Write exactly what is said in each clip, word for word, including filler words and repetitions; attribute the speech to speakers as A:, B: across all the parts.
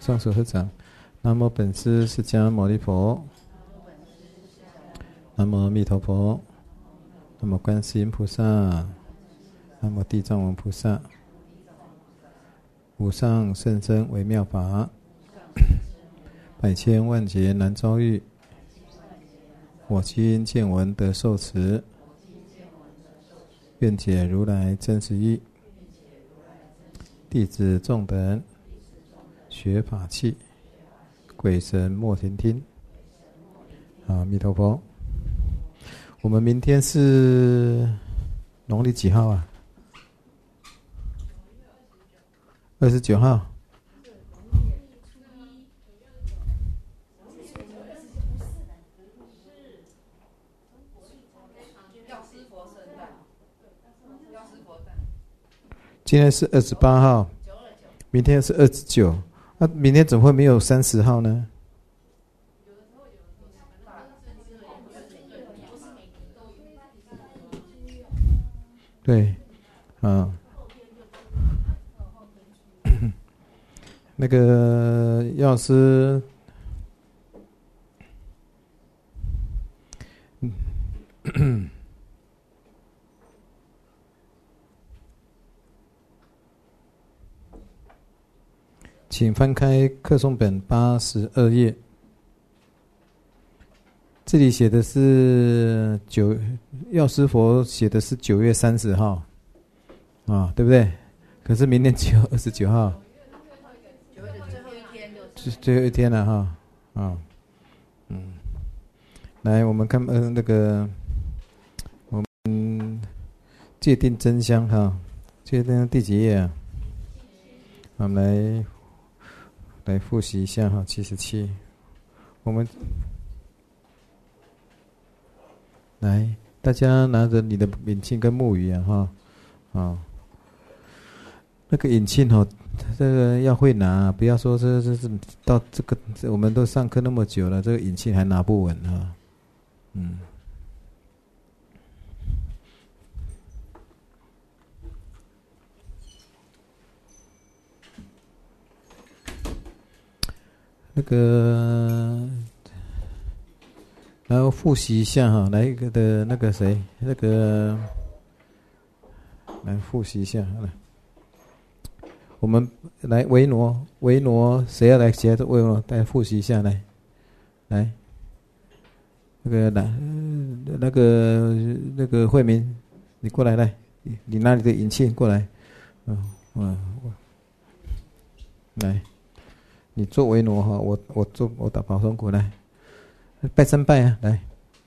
A: 双手合掌。南无本师释迦牟尼佛。南无阿弥陀佛。南无观世音菩萨。南无地藏王菩萨。无上甚深微妙法，百千万劫难遭遇。我今见闻得受持，愿解如来真实义。弟子众等学法器，鬼神莫停听。阿弥陀佛。我们明天是农历几号啊？二十九号。今天是二十八号，明天是二十九，那、啊、明天怎么会没有三十号呢？对，啊，那个药师，嗯。请翻开课诵本八十二页，这里写的是九，药师佛写的是九月三十号，啊，对不对？可是明天只有二十九号，
B: 九月的最后一天，
A: 是最后一天了哈，啊，嗯，来，我们看呃那个，我们界定真香哈，界定第几页啊？我们来。来复习一下哈，七十七，我们来，大家拿着你的引磬跟木鱼啊哈，啊，那个引磬哈，这个要会拿，不要说这这这到这个，我们都上课那么久了，这个引磬还拿不稳哈，嗯。那个，然后复习一下哈，来一个的那个谁，那个，来复习一下，来，我们来维诺，维诺，谁要来写？维诺，大家复习一下，来，来，那个来，那个那个慧明，你过来，来，你拿你的引磬过来，嗯嗯，来。你做维罗哈，我我做我打保松鼓来，拜三拜啊，来，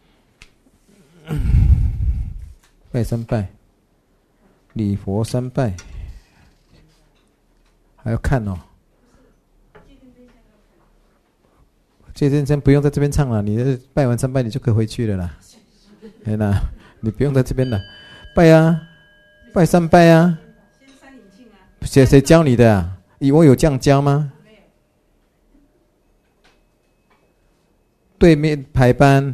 A: 拜三拜，礼佛三拜，还要看哦。戒天真不用在这边唱了，你拜完三拜你就可以回去了啦。哎啦，你不用在这边了，拜啊，拜三拜啊。谁谁教你的啊？我有这样教吗？对面排班，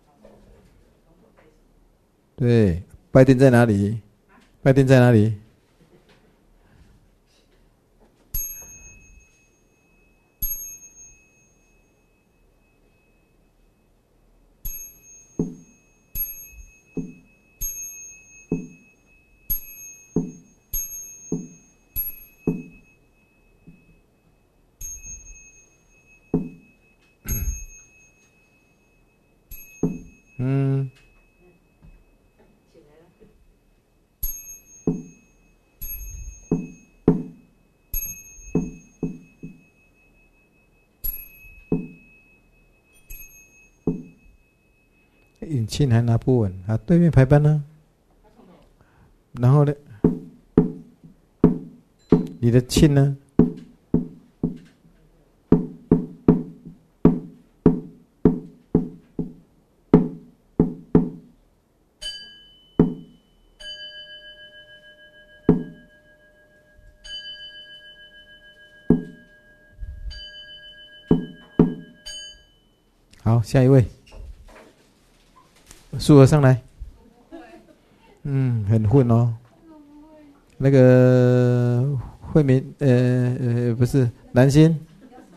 A: 对，拜殿在哪里？拜殿在哪里？嗯，引磬还拿不稳啊！对面排班呢？然后呢？你的磬呢？好，下一位，苏和上来。嗯，很混哦。那个慧明，呃呃，不是南星，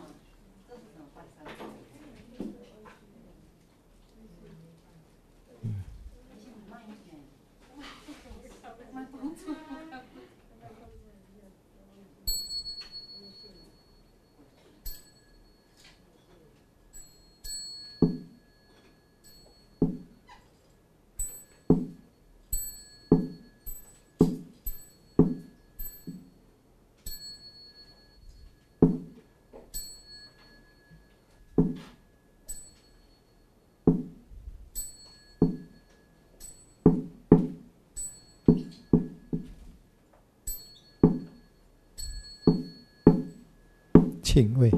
A: 庆位。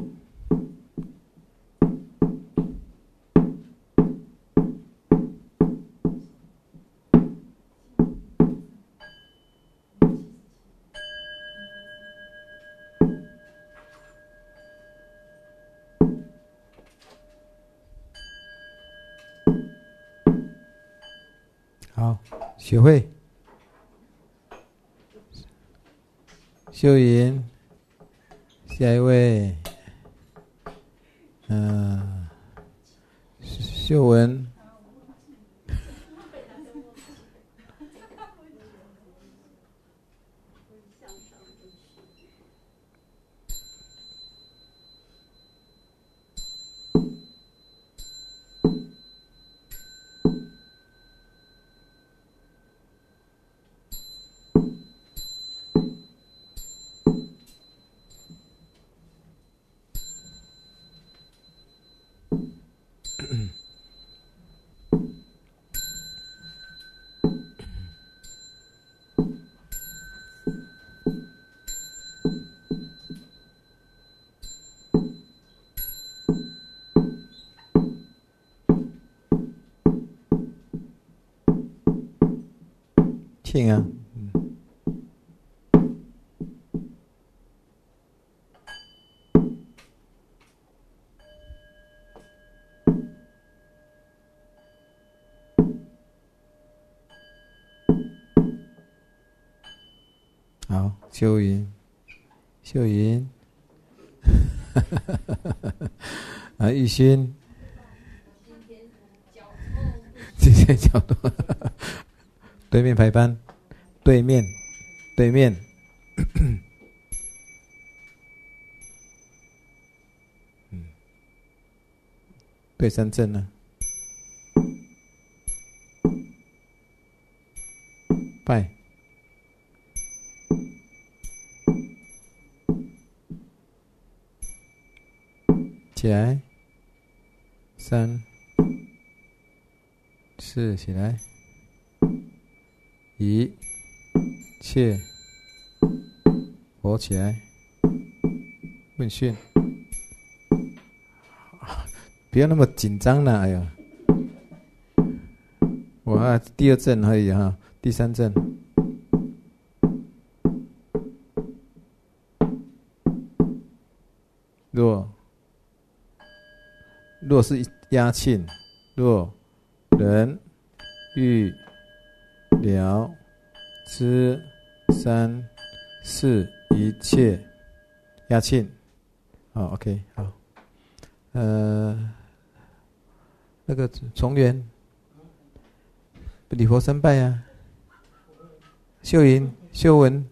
A: 好，学会。秀云，下一位，嗯、呃，秀文，庆啊，嗯，好，秀云，秀云，啊，玉勋，今天角度，对面排班，对面，对面，嗯，对三正呢，拜。起来，三、四，起来，一切，活起来，问讯，不要那么紧张了，哎呀，我啊第二阵而已哈，第三阵，若。若是压庆，若人欲了知三四一切压庆，好 ，OK， 好，呃，那个重圆礼佛三拜啊，秀云、秀文，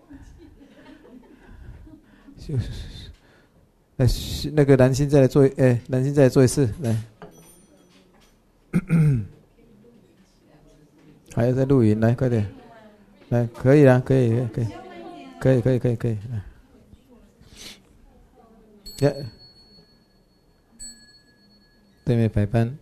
A: 秀。来，那个蓝心再来做，哎，蓝心再来做一次，来，还要再录音，来，快点，来，可以啦，可以，可以，可以，可以，可以，可以，来，对面排班。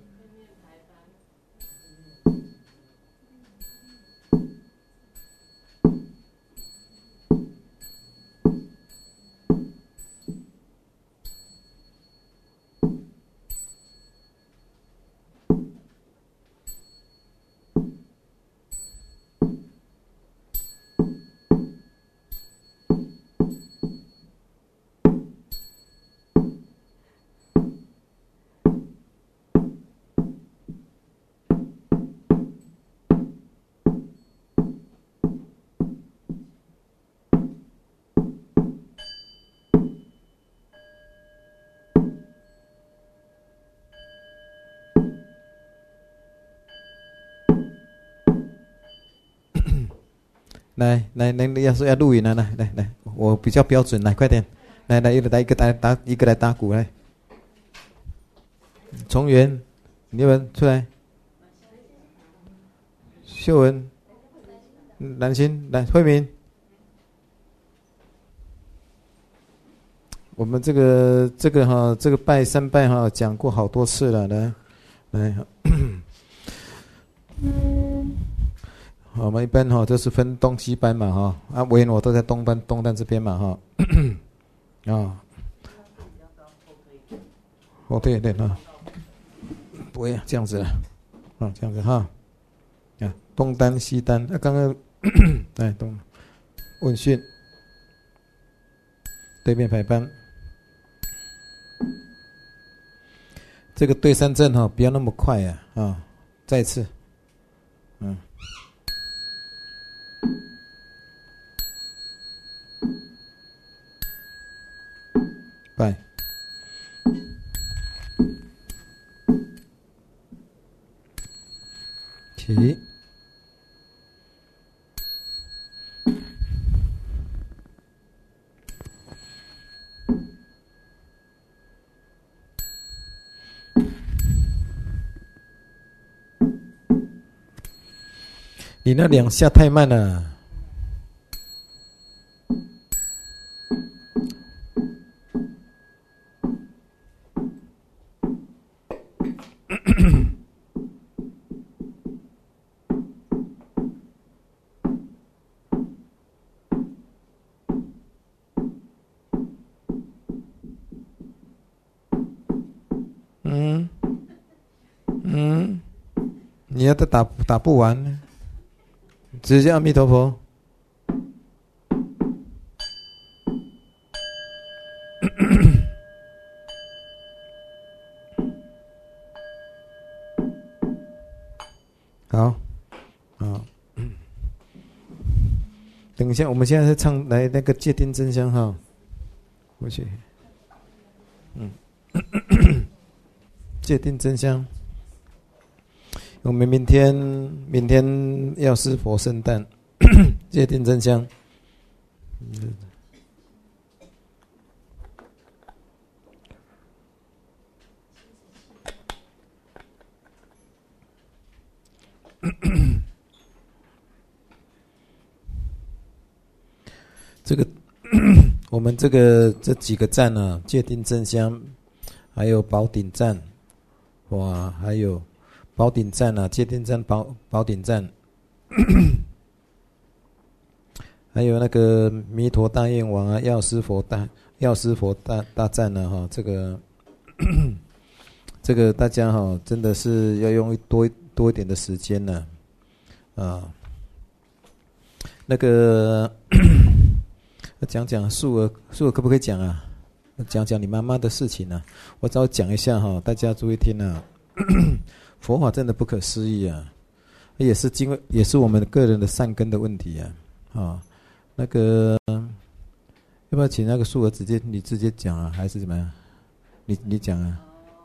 A: 来来来，要说要录影了，来来来，我比较标准，来快点，来来一个来一个来打一个来打鼓来，重圆，你们出来，秀文，蓝心来，慧明，我们这个这个哈，这个拜三拜哈，讲过好多次了，来来。我们一般哈都是分东西班嘛哈，啊维诺都在东班东单这边嘛哈，啊， 后退一点啊，不会这样子了，啊，这样子哈，啊，东单西单，啊，刚刚哎东问讯，对面排班，这个对三正哈，不要那么快呀，啊，啊，再一次，嗯。拜，起，你那两下太慢了。嗯嗯，你要都打打不完，直接阿弥陀佛。好，好，等一下，我们现在是唱来那个戒定真香哈，过去，嗯，戒定真香。我们明天明天药师佛圣诞，戒定真香。这个我们这个这几个站呢、啊，戒定真香，还有宝顶站，哇，还有宝顶站啊，戒定站、宝宝顶站，还有那个弥陀大愿王啊，药师佛大药师佛大大战呢、啊、哈，这个这个大家哈、啊，真的是要用多多一点的时间呢、啊，啊，那个。讲讲素儿，素儿可不可以讲啊？讲讲你妈妈的事情啊。我只要讲一下哈，大家注意听啊。佛法真的不可思议啊，也是因为也是我们个人的善根的问题啊。啊，那个要不要请那个素儿直接你直接讲啊，还是怎么样？你你讲啊。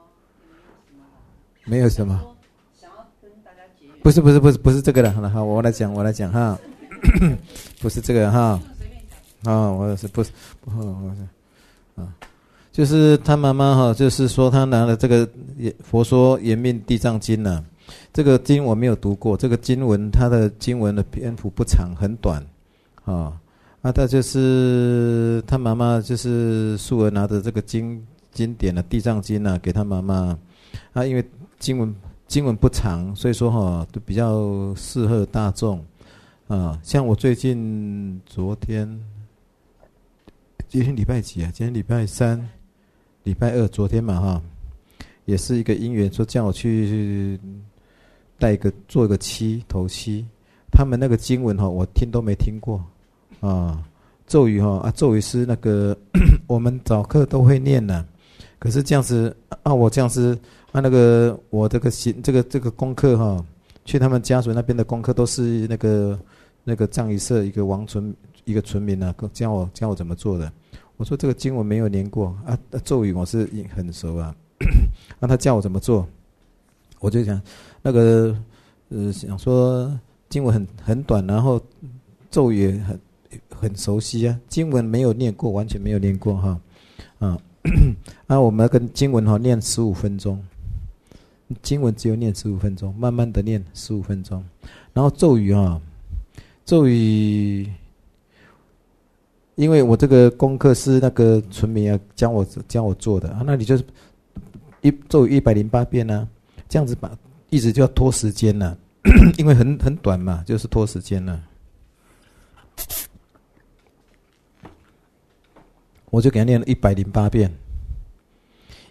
A: 没有什么。不是不是不是不是这个的，好，我来讲我来讲哈。不是这个哈。啊、哦，我是不是不？我是啊，就是他妈妈哈，就是说他拿了这个佛说延命地藏经呢、啊，这个经我没有读过，这个经文它的经文的篇幅不长，很短啊。啊，他就是他妈妈就是素儿拿着这个经经典的地藏经啊，给他妈妈啊，因为经文经文不长，所以说哈都比较适合大众啊。像我最近昨天。今天礼拜几啊？今天礼拜三、礼拜二，昨天嘛哈，也是一个因缘，说叫我去带一个做一个七头七。他们那个经文哈，我听都没听过啊。咒语哈啊，咒语是那个我们早课都会念的，可是这样子啊，我这样子啊，那个我这个行这个这个功课哈，去他们家属那边的功课都是那个那个藏仪社一个王存。一个村民啊，教我教我怎么做的。我说这个经文没有念过啊，咒语我是很熟啊。那、啊、他教我怎么做，我就想那个呃想说经文很很短，然后咒语也很很熟悉啊。经文没有念过，完全没有念过哈啊。啊，我们要跟经文哈念十五分钟，经文只有念十五分钟，慢慢的念十五分钟，然后咒语啊，咒语。因为我这个功课是那个村民啊教我教我做的啊，那你就是一做一百零八遍呢、啊，这样子把一直就要拖时间了、啊，因为很很短嘛，就是拖时间了、啊。我就给他念了一百零八遍，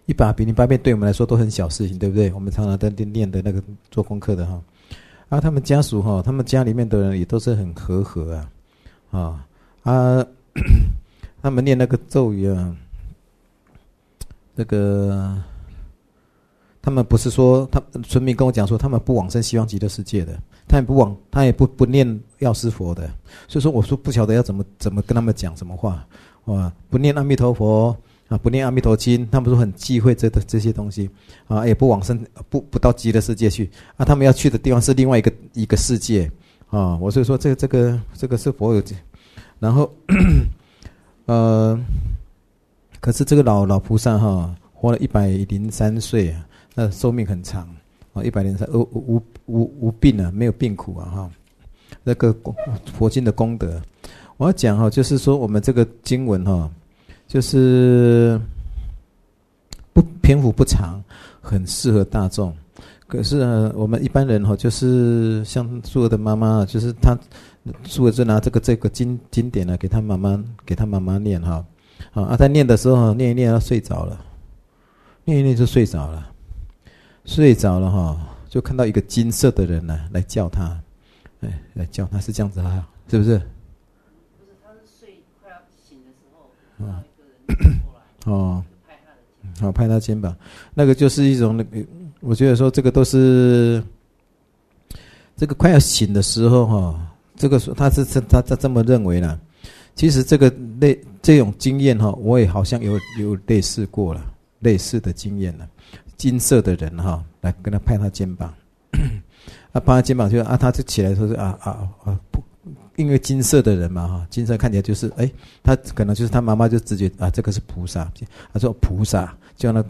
A: 一把比零八变对我们来说都很小事情，对不对？我们常常在念的那个做功课的哈。啊，他们家属哈，他们家里面的人也都是很和和啊，啊啊，他们念那个咒语啊，那个他们不是说，他村民跟我讲说，他们不往生西方极乐世界的，他也不往，他也不不念药师佛的，所以说我说不晓得要怎么怎么跟他们讲什么话，哇，不念阿弥陀佛。啊，不念阿弥陀经，他们说很忌讳这的这些东西，啊，也不往生，不不到极乐世界去，啊，他们要去的地方是另外一个一个世界，啊，我所以说这个这个这个是佛有，然后，呃，可是这个老老菩萨哈，活了一百零三岁啊，那寿命很长啊，一百零三，无无无无病啊，没有病苦啊哈，那个佛经的功德，我要讲哈，就是说我们这个经文哈。就是不篇幅不长，很适合大众。可是呢，我们一般人哈，就是像素儿的妈妈，就是她素儿就拿这个这个经经典呢，给她妈妈给她妈妈念哈。啊，她念的时候念一念，她睡着了，念一念就睡着了，睡着了哈，就看到一个金色的人呢来叫她，哎，来叫她是这样子哈，是不是？
B: 不是，他是睡快要醒的时候，
A: 啊。哦，好，拍他肩膀，那个就是一种那个，我觉得说这个都是这个快要醒的时候哈，这个他是他他这么认为啦。其实这个类这种经验哈，我也好像有有类似过了，类似的经验了。金色的人哈，来跟他拍他肩膀，啊，拍他肩膀就啊，他就起来说是啊啊啊不。因为金色的人嘛哈，金色看起来就是哎，他可能就是他妈妈就直觉啊，这个是菩萨，他说菩萨，叫那，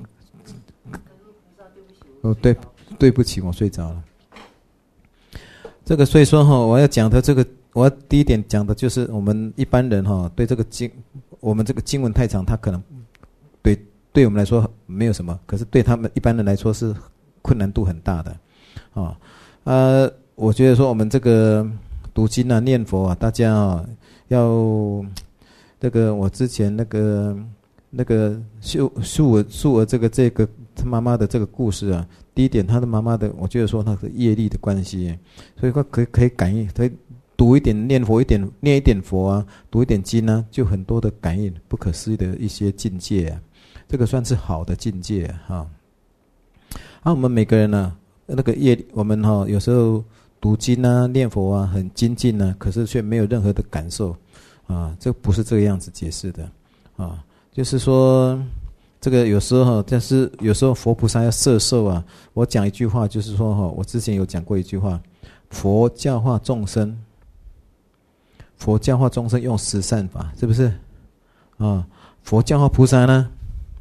A: 哦对，对不起，我睡着了。这个所以说哈，我要讲的这个，我要第一点讲的就是我们一般人哈，对这个经，我们这个经文太长，他可能对对我们来说没有什么，可是对他们一般人来说是困难度很大的，啊呃，我觉得说我们这个。读经啊，念佛啊，大家啊要这个。我之前那个那个素素儿素儿这个这个他妈妈的这个故事啊，第一点，他的妈妈的，我觉得说他是业力的关系，所以说可以可以感应，可以读一点念佛一点，念一点佛啊，读一点经啊，就很多的感应，不可思议的一些境界啊，这个算是好的境界啊。哈啊，我们每个人呢、啊，那个业，我们哈、哦、有时候。读经啊，念佛啊，很精进啊，可是却没有任何的感受，啊，这不是这个样子解释的，啊，就是说，这个有时候，但是有时候佛菩萨要摄受啊。我讲一句话，就是说哈，我之前有讲过一句话，佛教化众生，佛教化众生用十善法，是不是？啊，佛教化菩萨呢？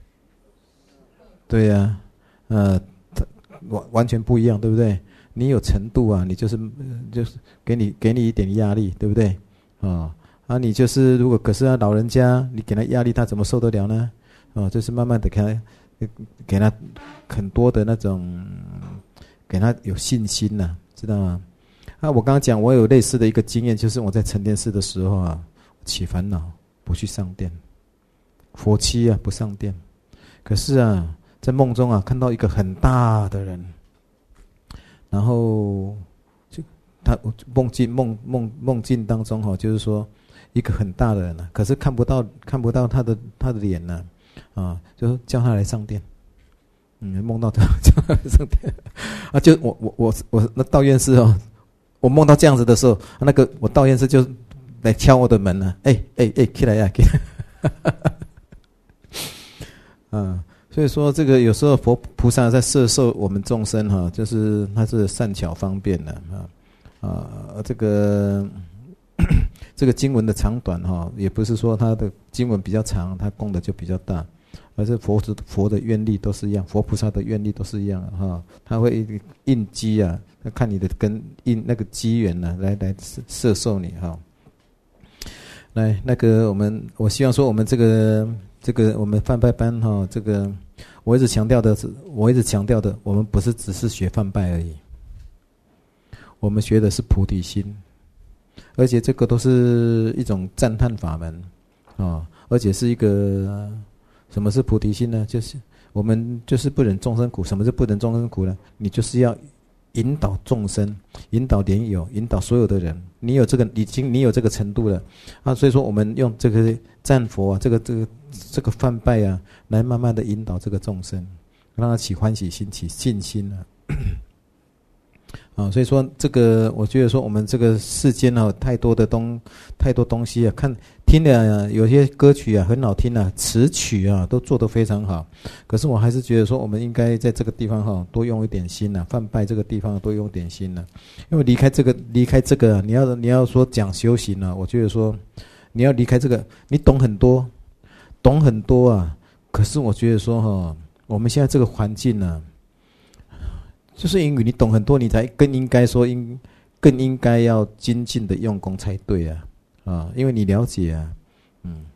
A: 对呀、啊，呃，完完全不一样，对不对？你有程度啊，你就是就是给你给你一点压力，对不对？啊啊，你就是如果可是啊老人家，你给他压力，他怎么受得了呢？啊，就是慢慢的给他给他很多的那种，给他有信心呐、啊，知道吗？啊，我刚刚讲我有类似的一个经验，就是我在沉淀寺的时候啊，起烦恼不去上殿，佛七啊不上殿，可是啊在梦中啊看到一个很大的人。然后就他梦境梦梦梦境当中哈，就是说一个很大的人呢、啊，可是看不到看不到他的他的脸呢、啊，啊，就叫他来上殿，嗯，梦到他叫他来上殿，啊，就我我我我那道院士哦，我梦到这样子的时候，那个我道院士就来敲我的门了、啊，哎哎哎，起来呀、啊，起来，啊。所以说，这个有时候佛菩萨在摄受我们众生哈，就是他是善巧方便的啊啊，这个这个经文的长短哈，也不是说他的经文比较长，他功德就比较大，而是佛的佛的愿力都是一样，佛菩萨的愿力都是一样哈，他会应机啊，看你的跟应那个机缘呢、啊，来来摄受你哈。来，那个我们，我希望说我们这个这个我们梵拜班哈，这个我一直强调的是，我一直强调的，我们不是只是学梵拜而已，我们学的是菩提心，而且这个都是一种赞叹法门啊，而且是一个什么是菩提心呢？就是我们就是不忍众生苦。什么是不忍众生苦呢？你就是要引导众生，引导莲友，引导所有的人。你有这个，已经你有这个程度了啊！所以说，我们用这个赞佛啊，这个这个这个梵拜啊，来慢慢的引导这个众生，让他起欢喜心，起信心啊。啊，所以说这个，我觉得说我们这个世间啊，太多的东，太多东西啊，看听的、啊、有些歌曲啊很好听啊，词曲啊都做得非常好。可是我还是觉得说，我们应该在这个地方哈、啊、多用一点心呐，梵拜这个地方多用点心呐。因为离开这个，离开这个、啊，你要你要说讲修行啊，我觉得说你要离开这个，你懂很多，懂很多啊。可是我觉得说哈、啊，我们现在这个环境呢、啊。就是因为你懂很多，你才更应该说应更应该要精进的用功才对啊啊！因为你了解啊，嗯，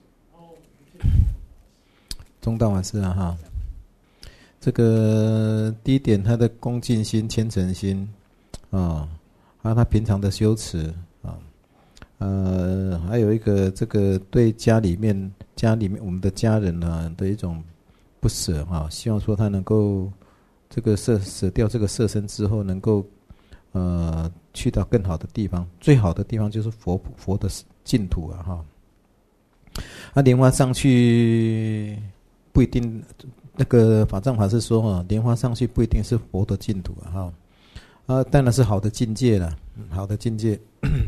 A: 中道法师啊哈，这个第一点，他的恭敬心、虔诚心啊，还有他平常的修持啊，呃，还有一个这个对家里面家里面我们的家人呢的一种不舍啊，希望说他能够。这个舍舍掉这个色身之后，能够呃去到更好的地方，最好的地方就是佛佛的净土啊哈。啊，莲花上去不一定，那个法藏法师说哈，莲花上去不一定是佛的净土啊哈。啊，当然是好的境界了，好的境界。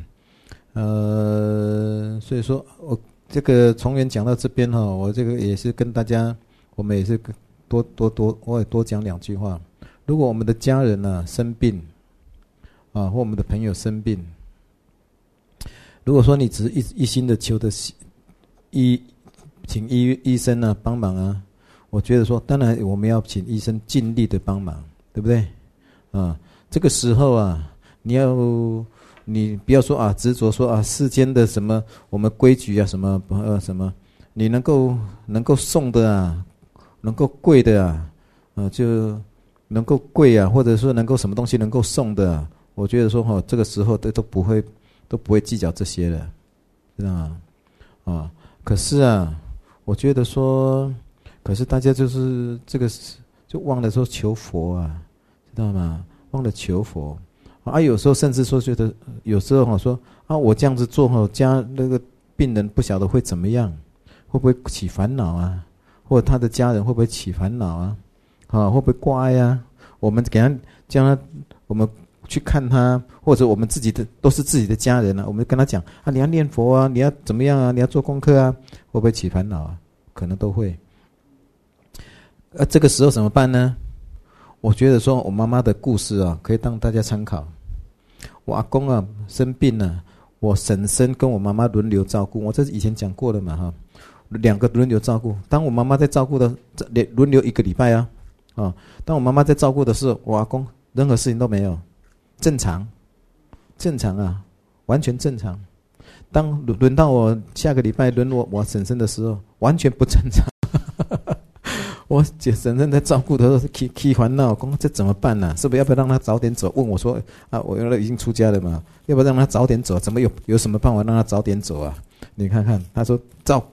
A: 呃，所以说我这个从缘讲到这边哈，我这个也是跟大家，我们也是。多多多，我也多讲两句话。如果我们的家人呢、啊、生病，啊，或我们的朋友生病，如果说你只是一一心的求的医，请医医生呢、啊、帮忙啊，我觉得说，当然我们要请医生尽力的帮忙，对不对？啊，这个时候啊，你要你不要说啊执着说啊世间的什么我们规矩啊什么呃什么，你能够能够送的啊。能够贵的啊，呃，就能够贵啊，或者说能够什么东西能够送的、啊，我觉得说哈、哦，这个时候都都不会都不会计较这些了，知道吗？啊，可是啊，我觉得说，可是大家就是这个就忘了说求佛啊，知道吗？忘了求佛啊，有时候甚至说觉得有时候哈说啊，我这样子做哈，家那个病人不晓得会怎么样，会不会起烦恼啊？或者他的家人会不会起烦恼啊？啊，会不会挂碍啊？我们给他将他，我们去看他，或者我们自己的都是自己的家人啊，我们跟他讲啊，你要念佛啊，你要怎么样啊？你要做功课啊，会不会起烦恼啊？可能都会。呃、啊，这个时候怎么办呢？我觉得说我妈妈的故事啊，可以让大家参考。我阿公啊生病了、啊，我婶婶跟我妈妈轮流照顾，我这是以前讲过的嘛哈。两个轮流照顾。当我妈妈在照顾的，轮流一个礼拜啊，啊，当我妈妈在照顾的时候，我阿公任何事情都没有，正常，正常啊，完全正常。当轮到我下个礼拜轮我我婶婶的时候，完全不正常。我姐婶婶在照顾的时候起起烦恼，讲这怎么办呢、啊？是不是要不要让她早点走？问我说啊，我原来已经出家了嘛，要不要让她早点走？怎么有有什么办法让她早点走啊？你看看，她说照。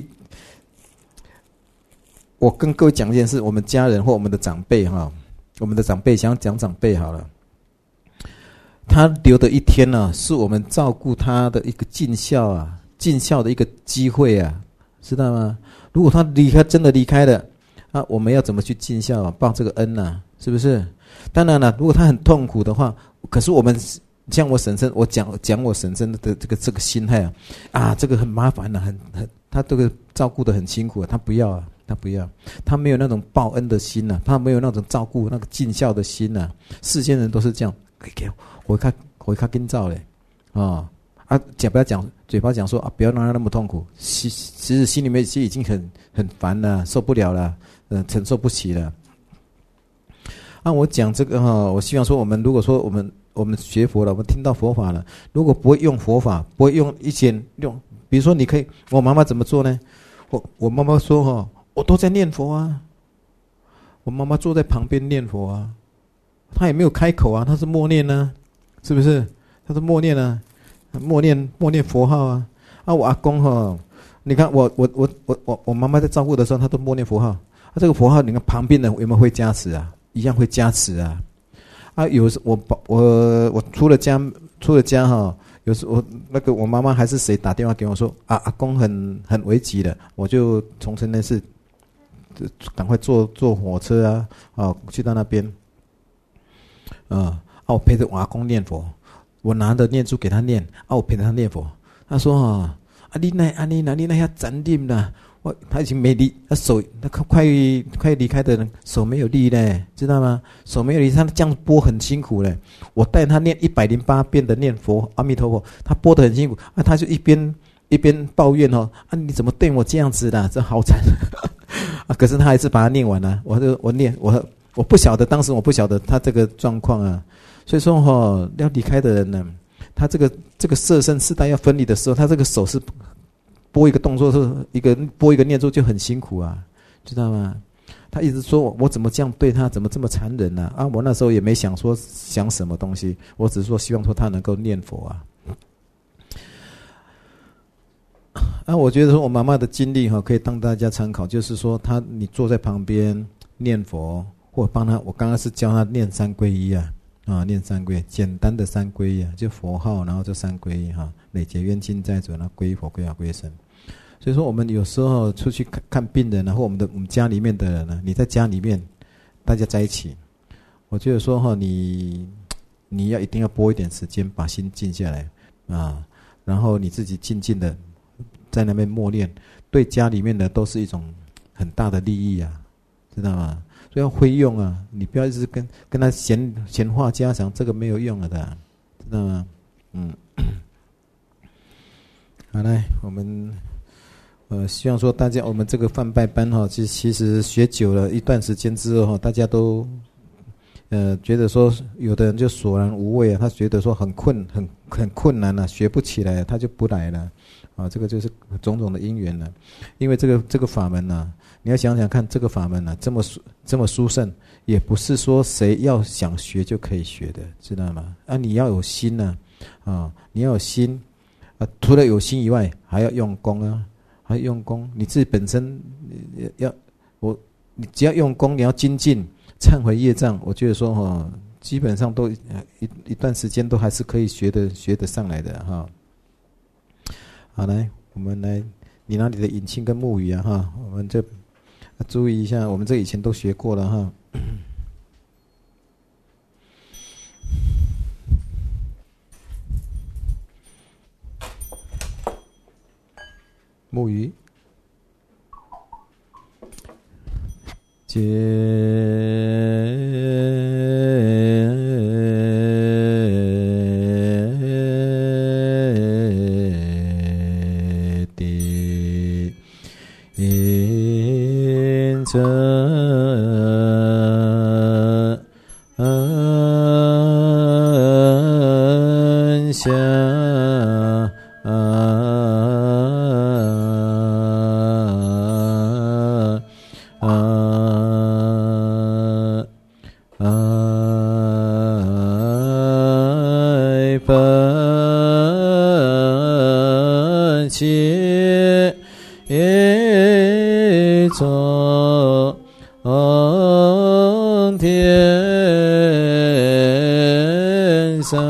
A: 我跟各位讲一件事，我们家人或我们的长辈哈，我们的长辈想讲长辈好了，他留的一天呢、啊，是我们照顾他的一个尽孝啊，尽孝的一个机会啊，知道吗？如果他离开，真的离开了啊，我们要怎么去尽孝啊，报这个恩啊，是不是？当然了，如果他很痛苦的话，可是我们。像我婶婶，我讲讲我婶婶的这个这个心态啊，啊，这个很麻烦的、啊，很很，他这个照顾的很辛苦啊，他不要啊，他不要，他没有那种报恩的心呐、啊，他没有那种照顾那个尽孝的心呐、啊。世间人都是这样，给我看我看跟照嘞，啊啊，讲不要讲，嘴巴讲说啊，不要让他那么痛苦，其其实心里面其实已经很很烦了，受不了了，呃，承受不起了。啊，我讲这个哈、哦，我希望说我们如果说我们。我们学佛了，我们听到佛法了。如果不会用佛法，不会用一些用，比如说你可以，我妈妈怎么做呢？我我妈妈说哈、哦，我都在念佛啊。我妈妈坐在旁边念佛啊，她也没有开口啊，她是默念呢、啊，是不是？她是默念啊，默念默念佛号啊。啊，我阿公哈、哦， 你看我我我我我我妈妈在照顾的时候，她都默念佛号。啊，这个佛号，你看旁边的有没有会加持啊？一样会加持啊。啊，有时我我我出了家出了家哈，有时我那个我妈妈还是谁打电话给我说啊，阿公很很危急的，我就从城内市赶快坐坐火车啊，啊去到那边，啊啊我陪着我阿公念佛，我拿着念珠给他念，啊我陪着他念佛。他说啊啊你那啊你那你那要斩定啦。我他已经没力，他手他快快离开的人手没有力嘞，知道吗？手没有力，他这样拨很辛苦嘞。我带他念一百零八遍的念佛阿弥陀佛，他拨得很辛苦啊，他就一边一边抱怨哦啊，你怎么对我这样子的？这好惨啊！可是他还是把它念完了、啊。我就我念我我不晓得，当时我不晓得他这个状况啊，所以说哈、哦，要离开的人呢，他这个这个色身四大要分离的时候，他这个手是。拨一个动作是一个拨一个念珠就很辛苦啊，知道吗？他一直说我我怎么这样对他，怎么这么残忍呢、啊？啊，我那时候也没想说想什么东西，我只是说希望说他能够念佛啊。啊，我觉得说我妈妈的经历哈、哦，可以当大家参考，就是说他你坐在旁边念佛，或帮他，我刚刚是教他念三皈依啊。啊，念三皈，简单的三皈依啊，就佛号，然后就三皈依哈，累劫冤亲债主，然后皈依佛、皈法、皈神。所以说，我们有时候出去看看病人，然后我们的我们家里面的人呢，你在家里面，大家在一起，我觉得说哈，你你要一定要拨一点时间，把心静下来啊，然后你自己静静的在那边默念，对家里面的都是一种很大的利益啊，知道吗？所以要会用啊，你不要一直跟跟他闲闲话家常，这个没有用了的、啊，知道吗？嗯，好来，我们呃希望说大家我们这个梵拜班哈、哦，其实其实学久了一段时间之后哈，大家都呃觉得说有的人就索然无味啊，他觉得说很困很很困难啊，学不起来，他就不来了啊，这个就是种种的因缘了，因为这个这个法门呢、啊。你要想想看，这个法门啊，这么这么殊胜，也不是说谁要想学就可以学的，知道吗？啊，你要有心呢、啊，啊，你要有心，啊，除了有心以外，还要用功啊，还要用功。你自己本身要我，你只要用功，你要精进，忏悔业障，我觉得说哈、哦，基本上都一一段时间都还是可以学的学得上来的哈。好，来，我们来，你拿你的引磬跟木鱼啊哈，我们这。注意一下，我们这以前都学过了哈。木鱼，接地。这恩下爱分切中天上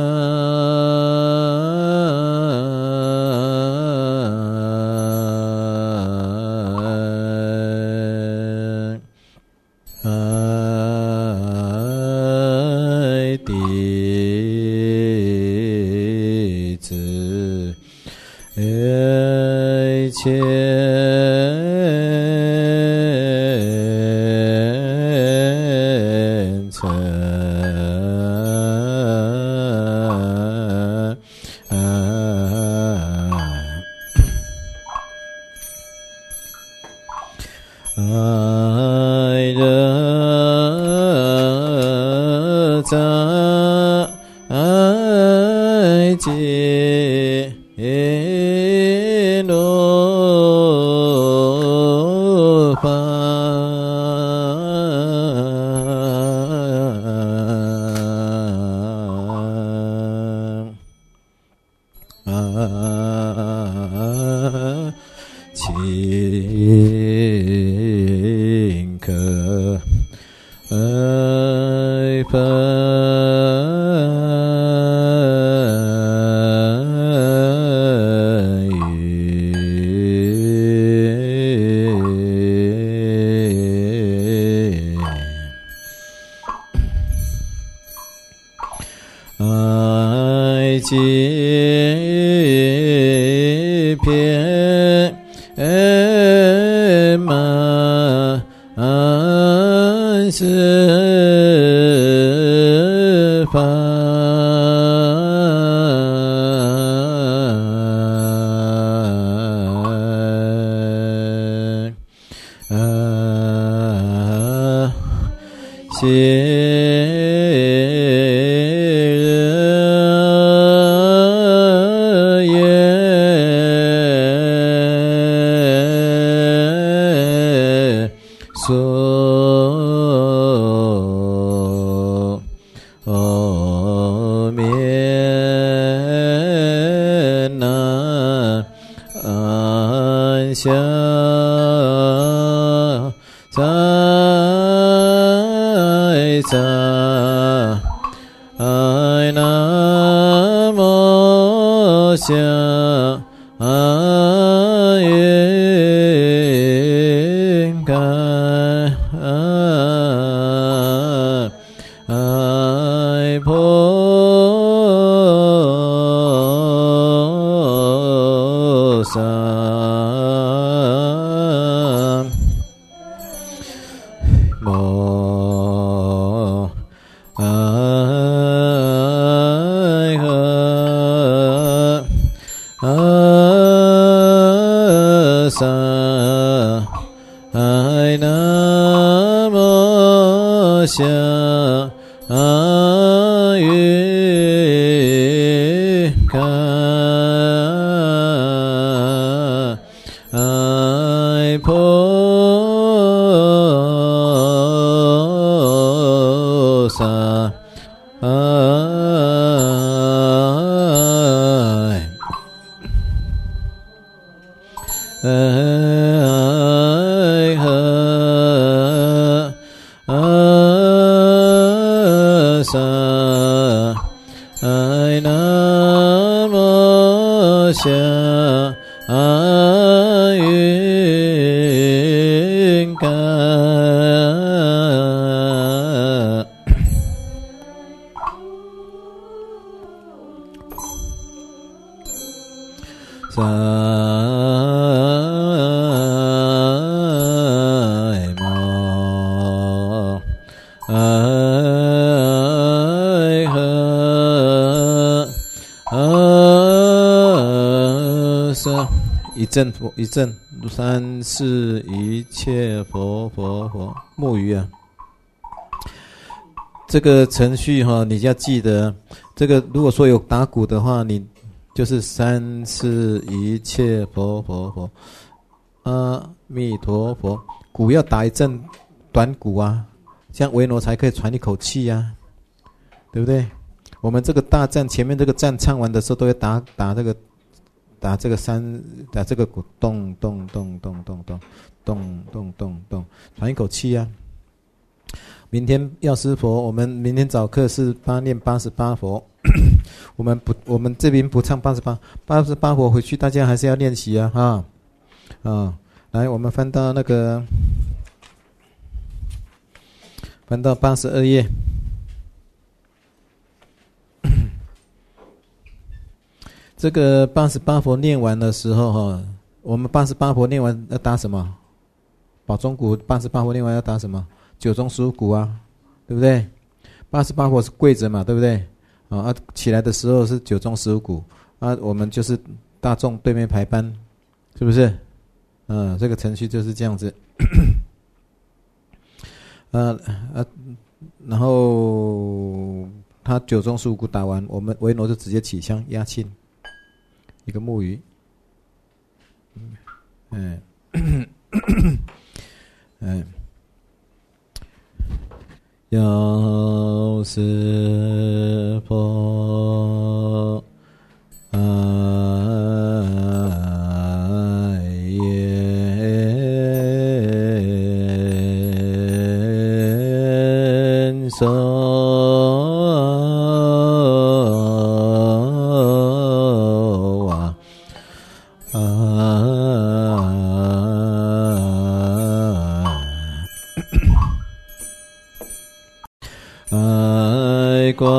A: 爱弟子爱切爱人哎pa爱结片满是法一阵一阵三世一切佛佛佛木鱼啊，这个程序哈、哦，你要记得，这个如果说有打鼓的话，你就是三世一切佛佛佛，阿弥陀佛，鼓要打一阵短鼓啊，这样维罗才可以喘一口气啊，对不对？我们这个大赞前面这个赞唱完的时候，都要打打这个。打这个三，打这个鼓，咚咚咚咚咚咚咚咚咚咚，喘一口气啊！明天药师佛，我们明天早课是八念八十八佛，我们不，我们这边不唱八十八，八十八佛回去大家还是要练习啊，哈，啊，来，我们翻到那个，翻到八十二页。这个八十八佛念完的时候哈，我们八十八佛念完要打什么？宝钟鼓八十八佛念完要打什么？九钟十五鼓啊，对不对？八十八佛是跪着嘛，对不对？啊，起来的时候是九钟十五鼓啊，我们就是大众对面排班，是不是？嗯，这个程序就是这样子。啊啊，然后他九钟十五鼓打完，我们维罗就直接起香压磬。一个木鱼，嗯，嗯，药师佛，爱耶。 爱光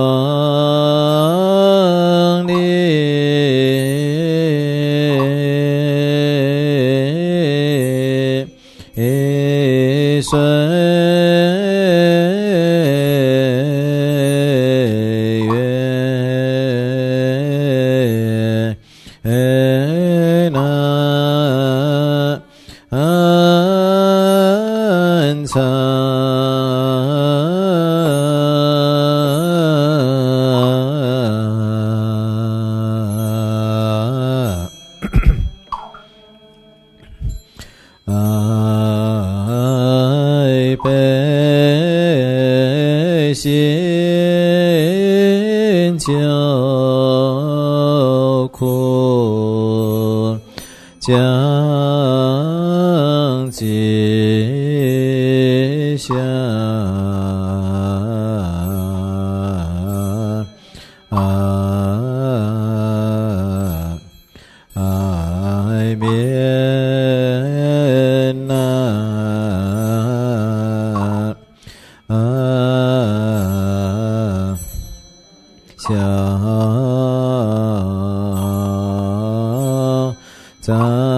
A: 临岁月难长爱悲心救苦将吉祥爱面难想在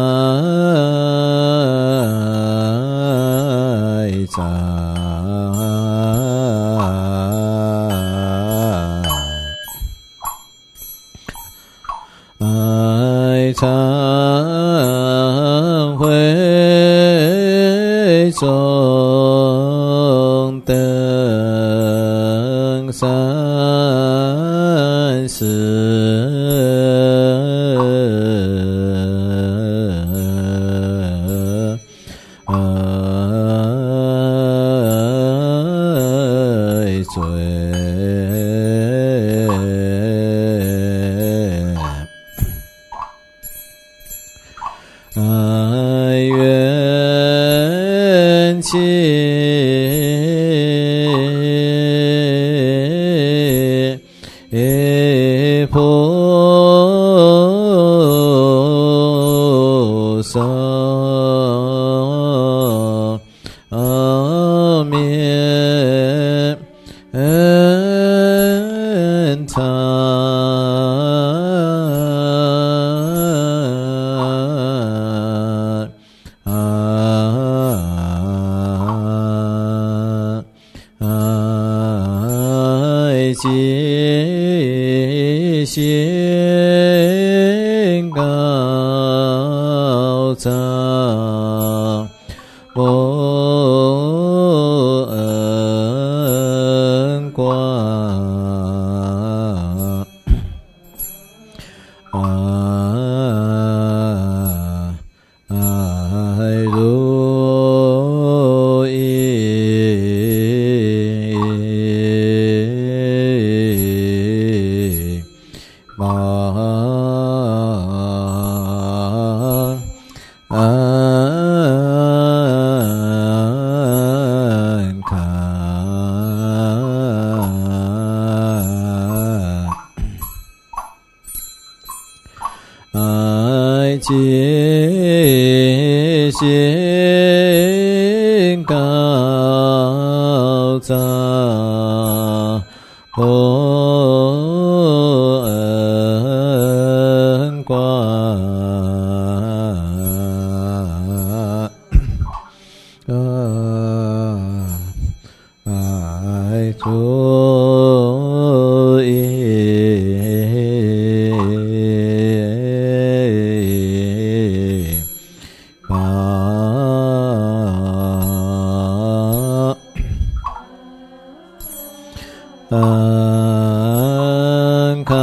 A: 在爱忏悔中登山寺爱罪爱缘起菩萨面爱吉心高涨不恩光爱如意望安康爱吉心高涨不恩光爱注意安康。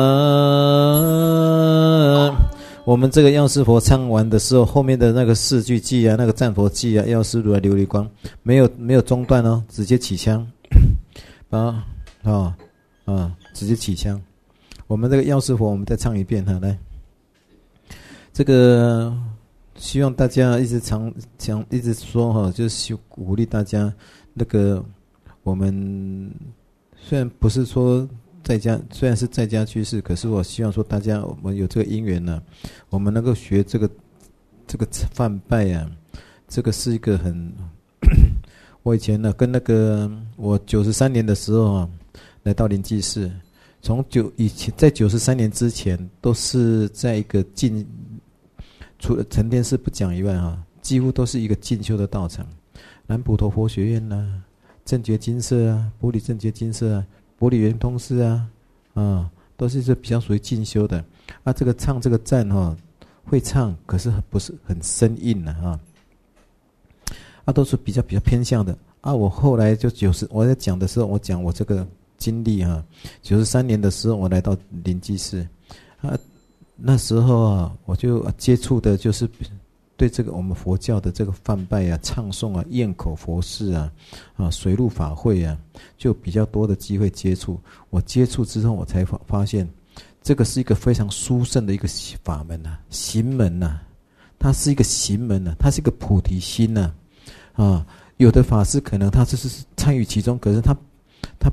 A: 我们这个药师佛唱完的时候，后面的那个四句偈啊，那个战佛偈啊，药师如来琉璃光，没有没有中断哦，直接起枪，啊啊啊，直接起枪。我们这个药师佛，我们再唱一遍哈，来，这个希望大家一直常讲，一直说哈，就是鼓励大家那个我们虽然不是说。在家虽然是在家居士，可是我希望说大家我们有这个因缘呢、啊，我们能够学这个这个梵拜啊，这个是一个很，我以前呢跟那个我九十三年的时候啊， 来到临济寺。从九以前在九十三年之前，都是在一个进，除了承天寺不讲以外啊，几乎都是一个进修的道场。南普陀佛学院呐、啊，正觉金舍啊，玻璃正觉金舍啊，玻璃圆通寺啊，啊，都是这比较属于进修的。啊，这个唱这个赞哈、哦，会唱，可是不是很生硬的啊。啊，都是比较比较偏向的。啊，我后来就九十，我在讲的时候，我讲我这个经历哈、啊，九十三年的时候，我来到临济寺，啊，那时候啊，我就接触的就是对这个我们佛教的这个梵拜啊、唱诵啊、咽口佛事啊、啊水陆法会啊，就比较多的机会接触。我接触之后，我才发发现，这个是一个非常殊胜的一个法门呐、行门呐、啊，它是一个行门呐、啊，它是一个菩提心呐、啊，啊。有的法师可能他就是参与其中，可是他他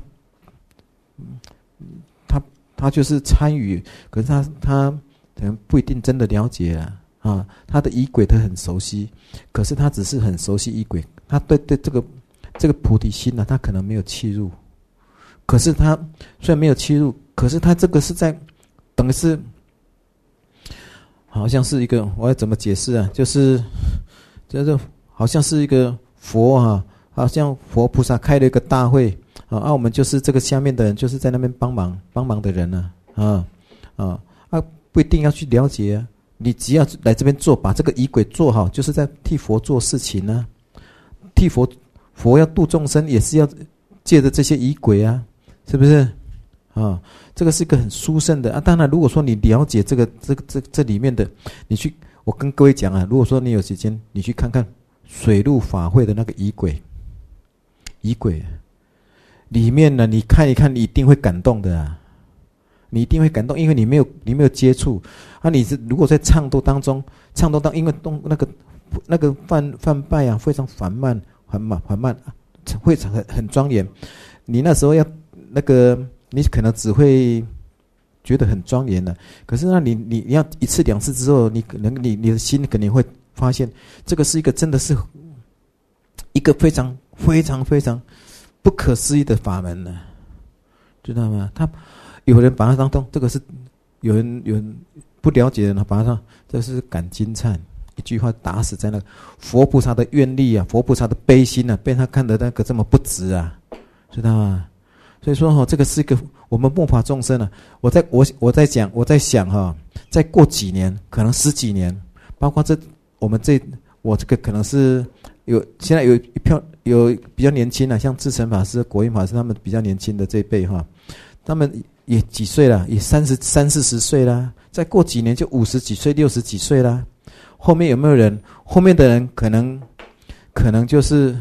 A: 他他就是参与，可是他他可能不一定真的了解啊啊，他的仪轨他很熟悉，可是他只是很熟悉仪轨，他对对这个这个菩提心呢、啊，他可能没有契入，可是他虽然没有契入，可是他这个是在等于是好像是一个，我要怎么解释啊？就是就是好像是一个。佛啊，好像佛菩萨开了一个大会啊，啊，我们就是这个下面的人，就是在那边帮忙帮忙的人呢、啊，啊啊啊，不一定要去了解啊，你只要来这边做，把这个仪轨做好，就是在替佛做事情呢、啊，替佛佛要度众生，也是要借着这些仪轨啊，是不是？啊，这个是一个很殊胜的啊。当然，如果说你了解这个这个这这里面的，你去，我跟各位讲啊，如果说你有时间，你去看看。水陆法会的那个仪轨，仪轨里面呢，你看一看，你一定会感动的啊！你一定会感动，因为你没有你没有接触啊。你是如果在唱读当中，唱读当因为动那个那个梵梵拜啊，非常缓慢，缓慢缓慢，会很很庄严。你那时候要那个，你可能只会觉得很庄严的，可是呢，你你你要一次两次之后，你可能你你的心肯定会。发现这个是一个真的是一个非常非常非常不可思议的法门呢，知道吗？他有人把它当中这个是有人有人不了解的人把它当这是赶金忏，一句话打死在那个佛菩萨的愿力啊，佛菩萨的悲心啊，被他看得那个这么不值啊，知道吗？所以说哈、哦，这个是一个我们末法众生啊，我在我我在讲我在想哈、哦，再过几年，可能十几年，包括这。我们这我这个可能是有现在有一票有比较年轻的、啊，像智成法师、国印法师他们比较年轻的这一辈哈，他们也几岁了，也三十三四十岁啦，再过几年就五十几岁、六十几岁啦。后面有没有人？后面的人可能可能就是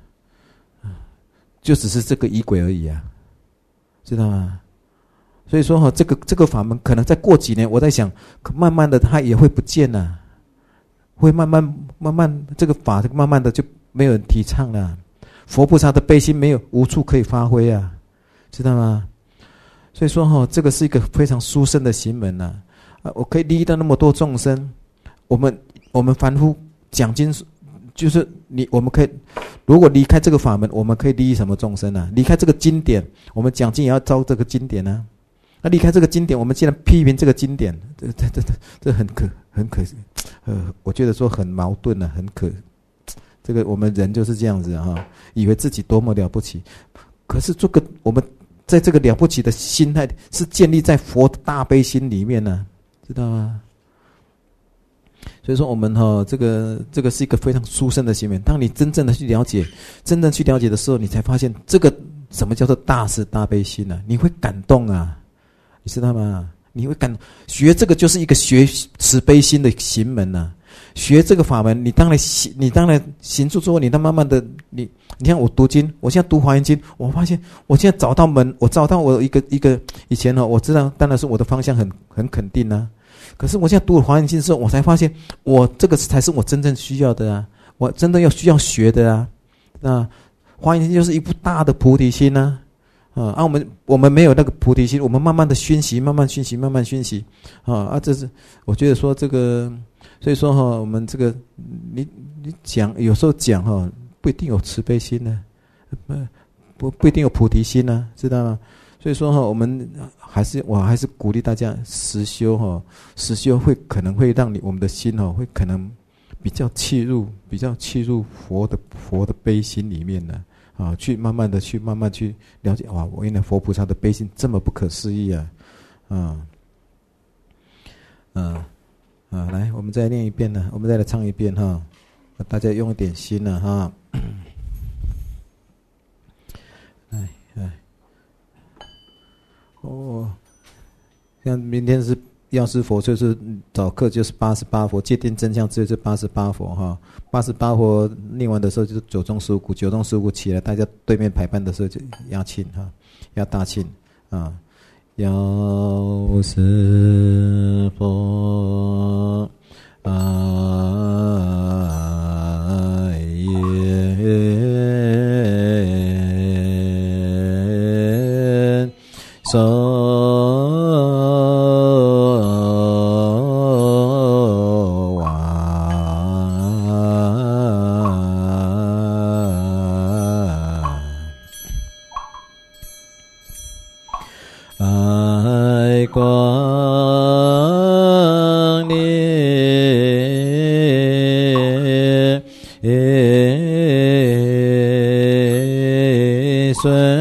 A: 就只是这个仪轨而已啊，知道吗？所以说哈，这个这个法门可能再过几年，我在想，慢慢的它也会不见了。会慢慢慢慢这个法慢慢的就没有人提倡了，佛菩萨的悲心没有无处可以发挥啊，知道吗？所以说哈、哦，这个是一个非常殊胜的行门呐、啊，啊，我可以利益到那么多众生。我们我们凡夫讲经，就是你我们可以，如果离开这个法门，我们可以利益什么众生啊？离开这个经典，我们讲经也要照这个经典啊。那离开这个经典，我们既然批评这个经典，这这这这这很可很可，呃，我觉得说很矛盾啊，很可，这个我们人就是这样子哈、啊，以为自己多么了不起，可是这个我们在这个了不起的心态是建立在佛的大悲心里面呢、啊，知道吗？所以说我们哈、哦，这个这个是一个非常殊胜的行为。当你真正的去了解，真正去了解的时候，你才发现这个什么叫做大慈大悲心呢、啊？你会感动啊！你知道吗？你会感学这个就是一个学慈悲心的行门呐、啊。学这个法门，你当然行，你当然行住之后，你当慢慢的，你你看我读经，我现在读华严经，我发现我现在找到门，我找到我一个一个以前呢、哦，我知道当然是我的方向很很肯定啊。可是我现在读了华严经之后，我才发现我这个才是我真正需要的啊，我真的要需要学的啊。那华严经就是一部大的菩提心啊。啊，啊我们我们没有那个菩提心，我们慢慢的熏习，慢慢熏习，慢慢熏习，啊啊，这是我觉得说这个，所以说哈、哦，我们这个你你讲有时候讲哈、哦，不一定有慈悲心呢、啊，不不一定有菩提心呢、啊，知道吗？ 所以说哈，我们还是我还是鼓励大家实修哈，实修会可能会让你我们的心哈，会可能比较契入，比较契入佛的佛的悲心里面呢啊，去慢慢的去慢慢去了解哇，我原来佛菩萨的悲心这么不可思议啊，啊，啊啊，来，我们再念一遍呢，我们再来唱一遍哈，大家用一点心了哈，来来。哦，像明天是药师佛，就是早课就是八十八佛，界定真相只有八十八佛哈。八十八佛念完的时候就是九中十五股，九中十五股起来，大家对面排班的时候就压磬哈，压大磬啊。药师佛啊耶。So ai quang niệm xuân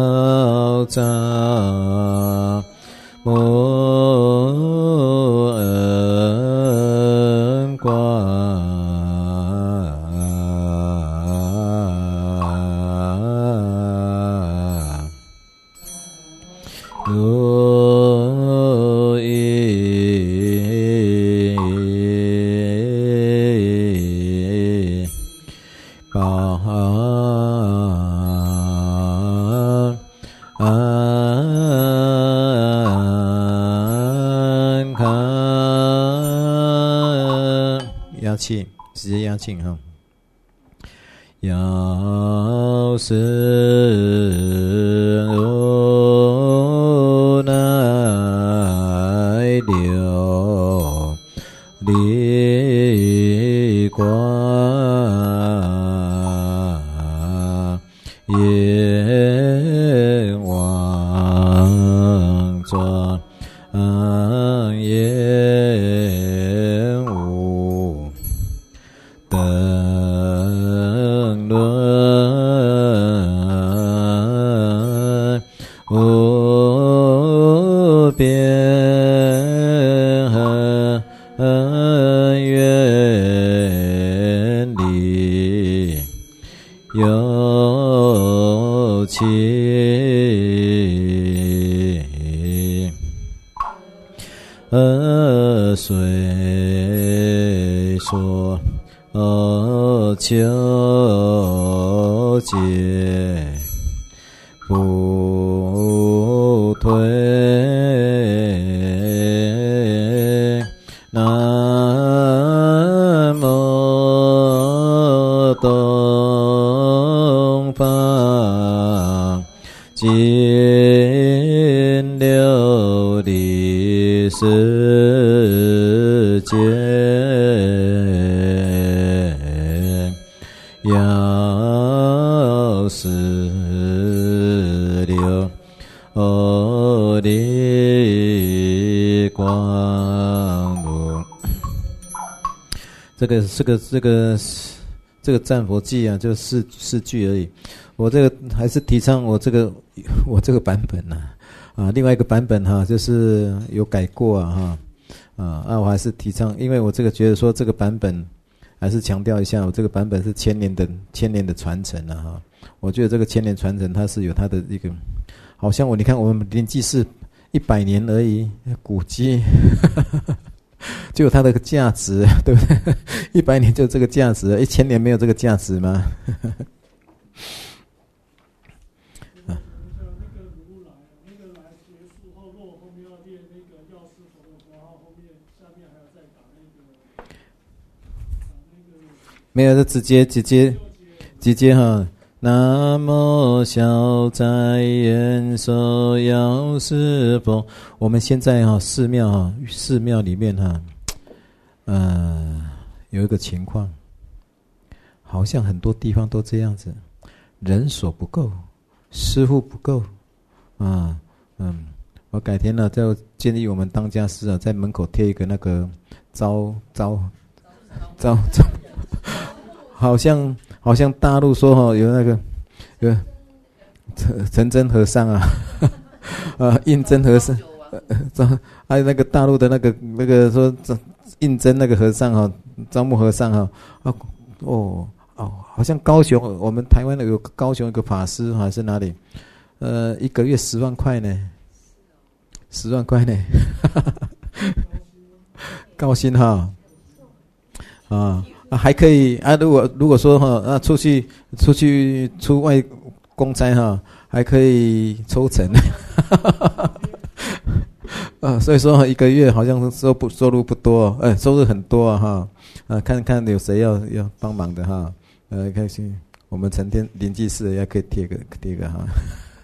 A: 造无恩光，如意宝安康，压气，直接压气哈。要是如来流离光，眼望庄严无灯轮无边远离有情而虽说求解不退，南无东方尽琉璃世界，要是流离光如。这个这个这个这个赞佛记啊，就四四句而已。我这个还是提倡我这个我这个版本呐、啊，啊，另外一个版本哈、啊，就是有改过啊哈，啊啊，我还是提倡，因为我这个觉得说这个版本还是强调一下，我这个版本是千年的千年的传承啊哈。我觉得这个千年传承它是有它的一个，好像我你看我们临济是一百年而已，古迹。就有它的价值，对不对？一百年就这个价值，一千年没有这个价值吗？啊。没有，就直接直接直接哈。南无消灾延寿药师佛。我们现在哈、啊、寺庙哈、啊、寺庙里面哈、啊，呃，有一个情况，好像很多地方都这样子，人手不够，师傅不够，啊，嗯，我改天呢就建议我们当家师啊，在门口贴一个那个招招招招，好像。好像大陆说哈有那个有陈陈真和尚啊，啊印真和尚，还有那个大陆的那个那个说印真那个和尚哈，招募和尚哈啊哦哦，好像高雄我们台湾有高雄一个法师还是哪里，呃一个月十万块呢，十万块呢，高薪哈啊。啊，还可以啊！如果如果说哈，啊，出去出去出外公差哈，还可以抽成，啊，所以说一个月好像收不收入不多，哎，收入很多啊哈，啊，看看有谁要要帮忙的哈，呃，开心，我们成天临济寺也可以贴个贴个哈，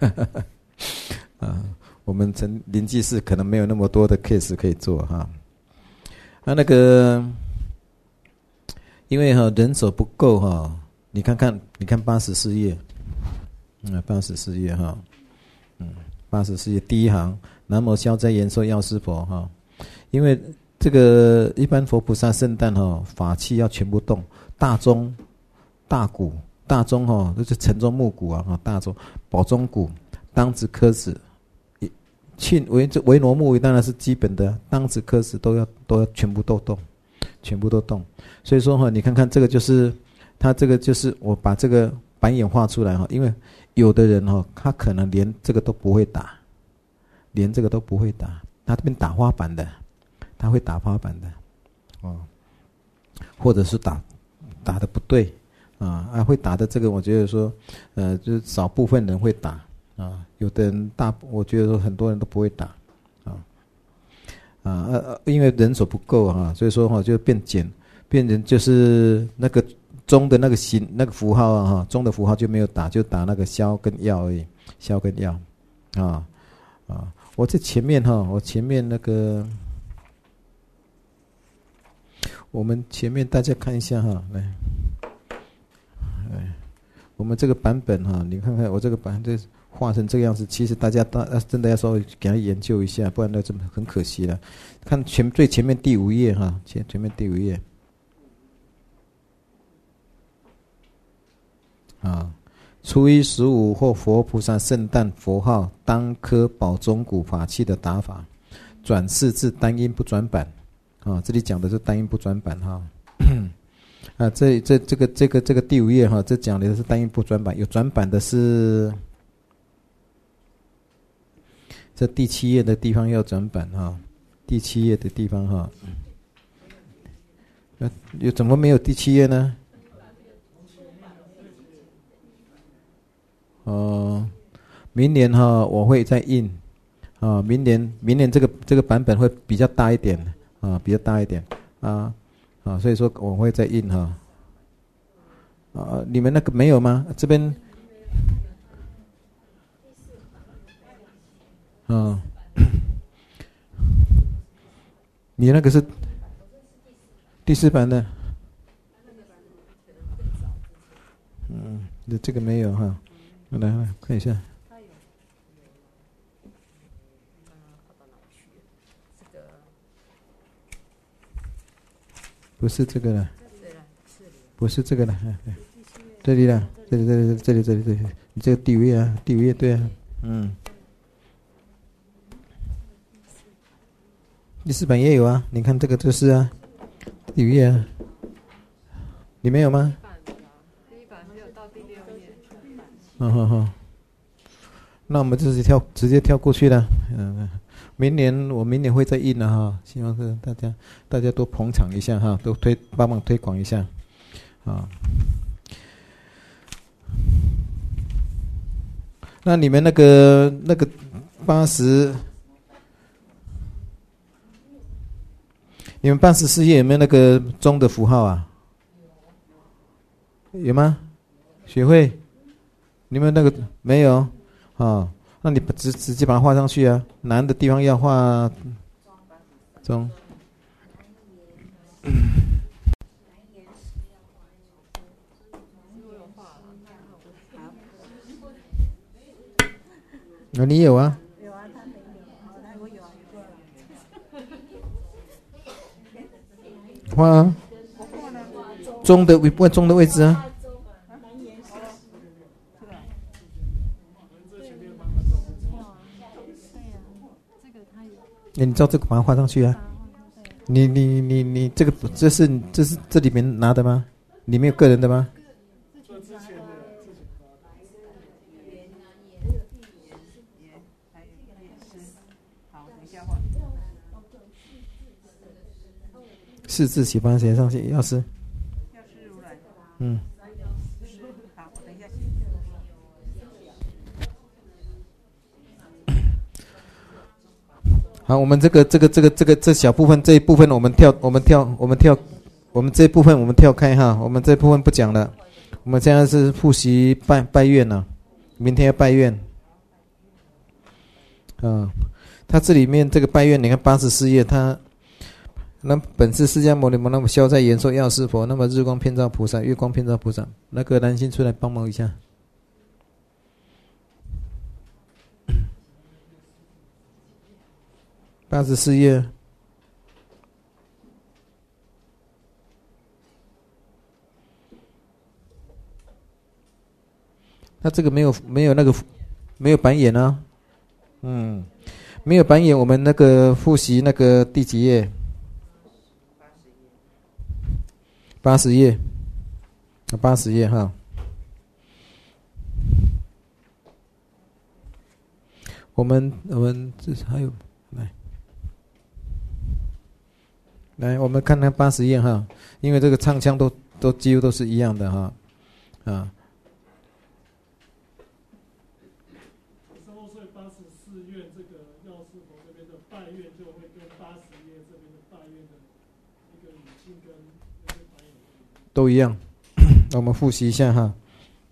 A: 啊，我们成临济寺可能没有那么多的 case 可以做哈，啊，那个。因为哈、啊、人手不够哈、啊，你看看，你看八十四页，嗯，八十四页哈，嗯，八十四页第一行，南无消灾延寿药师佛哈、啊，因为这个一般佛菩萨圣诞哈，法器要全部动，大钟、大鼓、大钟哈，就是晨钟暮鼓啊哈，大钟、宝钟鼓、 当子科子，磬维这维挪木维当然是基本的，当子科子都要都要全部都动，全部都动。所以说哈，你看看这个就是他这个就是我把这个板眼画出来哈，因为有的人哈，他可能连这个都不会打，连这个都不会打，他这边打花板的，他会打花板的，哦，或者是打打的不对。啊啊，会打的这个，我觉得说，呃，就是少部分人会打啊，有的人大，我觉得说很多人都不会打，啊啊呃，因为人手不够啊，所以说哈、啊，就变简，变成就是那个中的那个形那个符号啊，哈，中的符号就没有打，就打那个消跟药而已，消跟药，啊啊，我在前面哈、啊，我前面那个，我们前面大家看一下哈、啊，来。哎，我们这个版本哈，你看看我这个版这画成这个样子，其实大家大真的要稍微给他研究一下，不然那真的很可惜了。看前最前面第五页哈，前前面第五页啊，初一十五或佛菩萨圣诞佛号当科宝中鼓法器的打法，转世至单音不转板啊，这里讲的是单音不转板哈。啊，这这这个这个这个第五页哈，这讲的是单音不转板，有转板的是这第七页的地方要转板哈，第七页的地方哈，呃，有怎么没有第七页呢？哦、呃，明年哈我会再印啊，明年明年这个这个版本会比较大一点啊，比较大一点啊。啊，所以说我会再印哈。啊，你们那个没有吗？这边，啊，你那个是第四版的，嗯，你这个没有哈。来来看一下。不是这个了，不是这个了，这里了，这里这里这里这里这里，你这个第五页啊，第五页对啊，嗯，第四版也有啊，你看这个就是啊，第五页啊，你没有吗？
B: 第一版没有到第六页。
A: 嗯哼哼，那我们直接跳直接跳过去了，嗯。明年我明年会再印了哈，希望是大家大家多捧场一下哈，都推帮忙推广一下啊。那你们那个那个八十，你们八十四页有没有那个钟的符号啊？有吗？学会？你们那个没有啊？那你直直接把它画上去啊，难的地方要画中。哦，你有啊？
C: 有啊，他没有，我有啊，
A: 画啊，中的位中的位置啊。你照这个把它画上去啊！你你你你这个这是这是这里面拿的吗？里面有个人的吗？四字写帮写上去，药师。嗯。好，我们这个这个这个这个这小部分这一部分我们跳我们跳我们跳我们这一部分我们跳开哈，我们这一部分不讲了。我们现在是复习拜拜愿了，明天要拜愿。啊，它这里面这个拜愿，你看八十四页，它那本是释迦牟尼佛，那么消灾延寿药师佛，那么日光遍照菩萨，月光遍照菩萨，那个南星出来帮忙一下。八十四页，他这个没有没有那个没有板眼啊。嗯，没有板眼，我们那个复习那个第几页？八十页，八十页哈。我们我们这还有来来，我们看看八十页哈，因为这个唱腔都都几乎都是一样的哈啊。
D: 三十岁八十四愿这个药师佛这边的拜愿，就会跟八十页这边的拜愿的一个语境跟那个反应
A: 都一样。我们复习一下哈。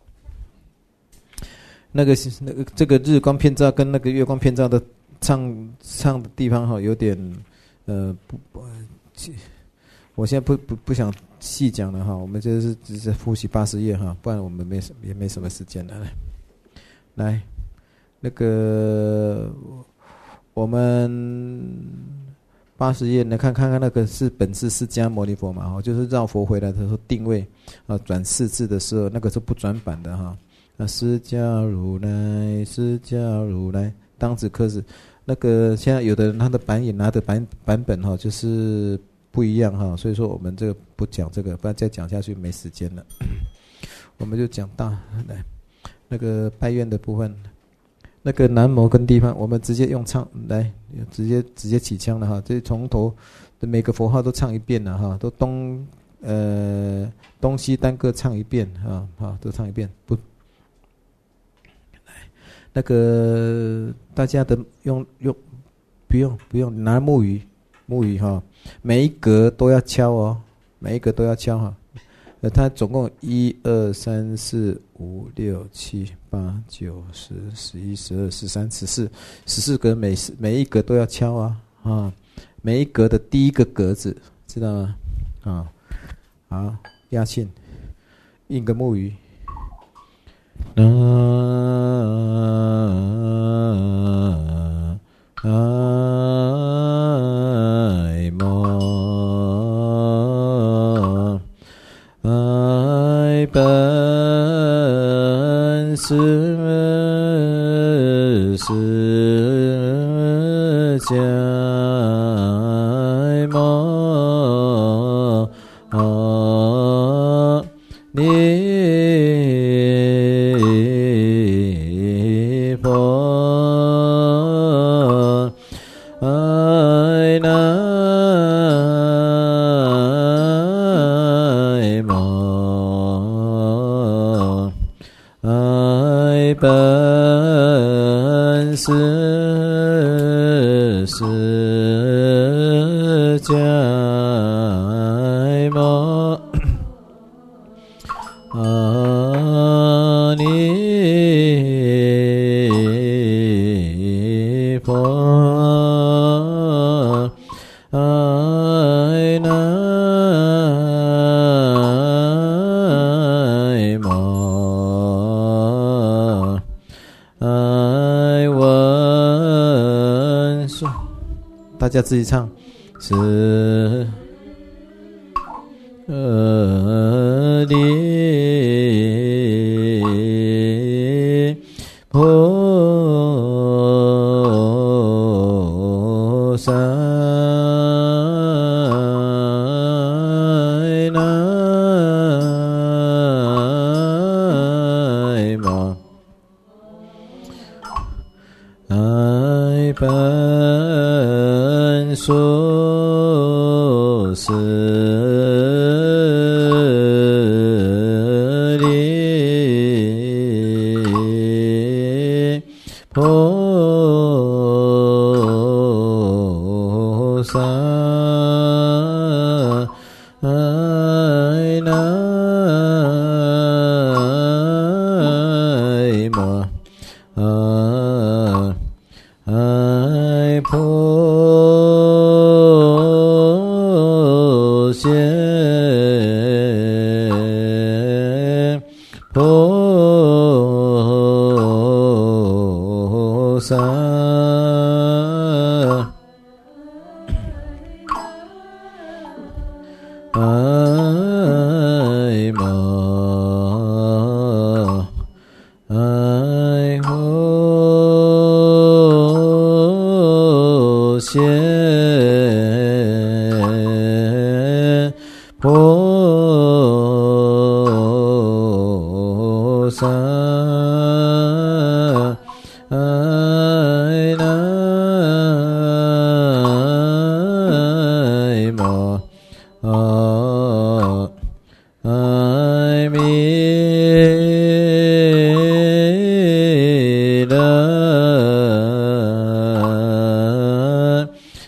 A: 那个那个这个日光片照跟那个月光片照的唱唱的地方哈，有点呃不不，我现在不不不想细讲了哈，我们就是只是复习八十页哈，不然我们没也没什么时间了。来，来那个我们八十页来看看看那个是本是释迦牟尼佛嘛哈，就是绕佛回来的时候定位啊转四字的时候，那个是不转版的哈。啊，释迦如来，释迦如来，当子科子，那个现在有的人他的版也拿的版版本哈，就是不一样哈，所以说我们这个不讲这个，不然再讲下去没时间了。我们就讲大来那个拜愿的部分，那个南摩跟地方，我们直接用唱来，直接直接起腔了哈，这从头的每个佛号都唱一遍了哈，都东呃东西单个唱一遍啊，好都唱一遍不。那个大家的用用不用不用拿木鱼木鱼哈，每一格都要敲哦，每一格都要敲哈。呃，它总共一二三四五六七八九十十一十二十三十四十四格，每每一格都要敲啊啊，每一格的第一个格子知道吗？啊，好，压磬，印个木鱼。南无爱本是释迦牟尼本是释迦牟尼佛，爱南无爱闻说，大家自己唱。是呃利菩萨南无爱本说是利菩萨爱南无啊爱普贤菩萨爱慕爱护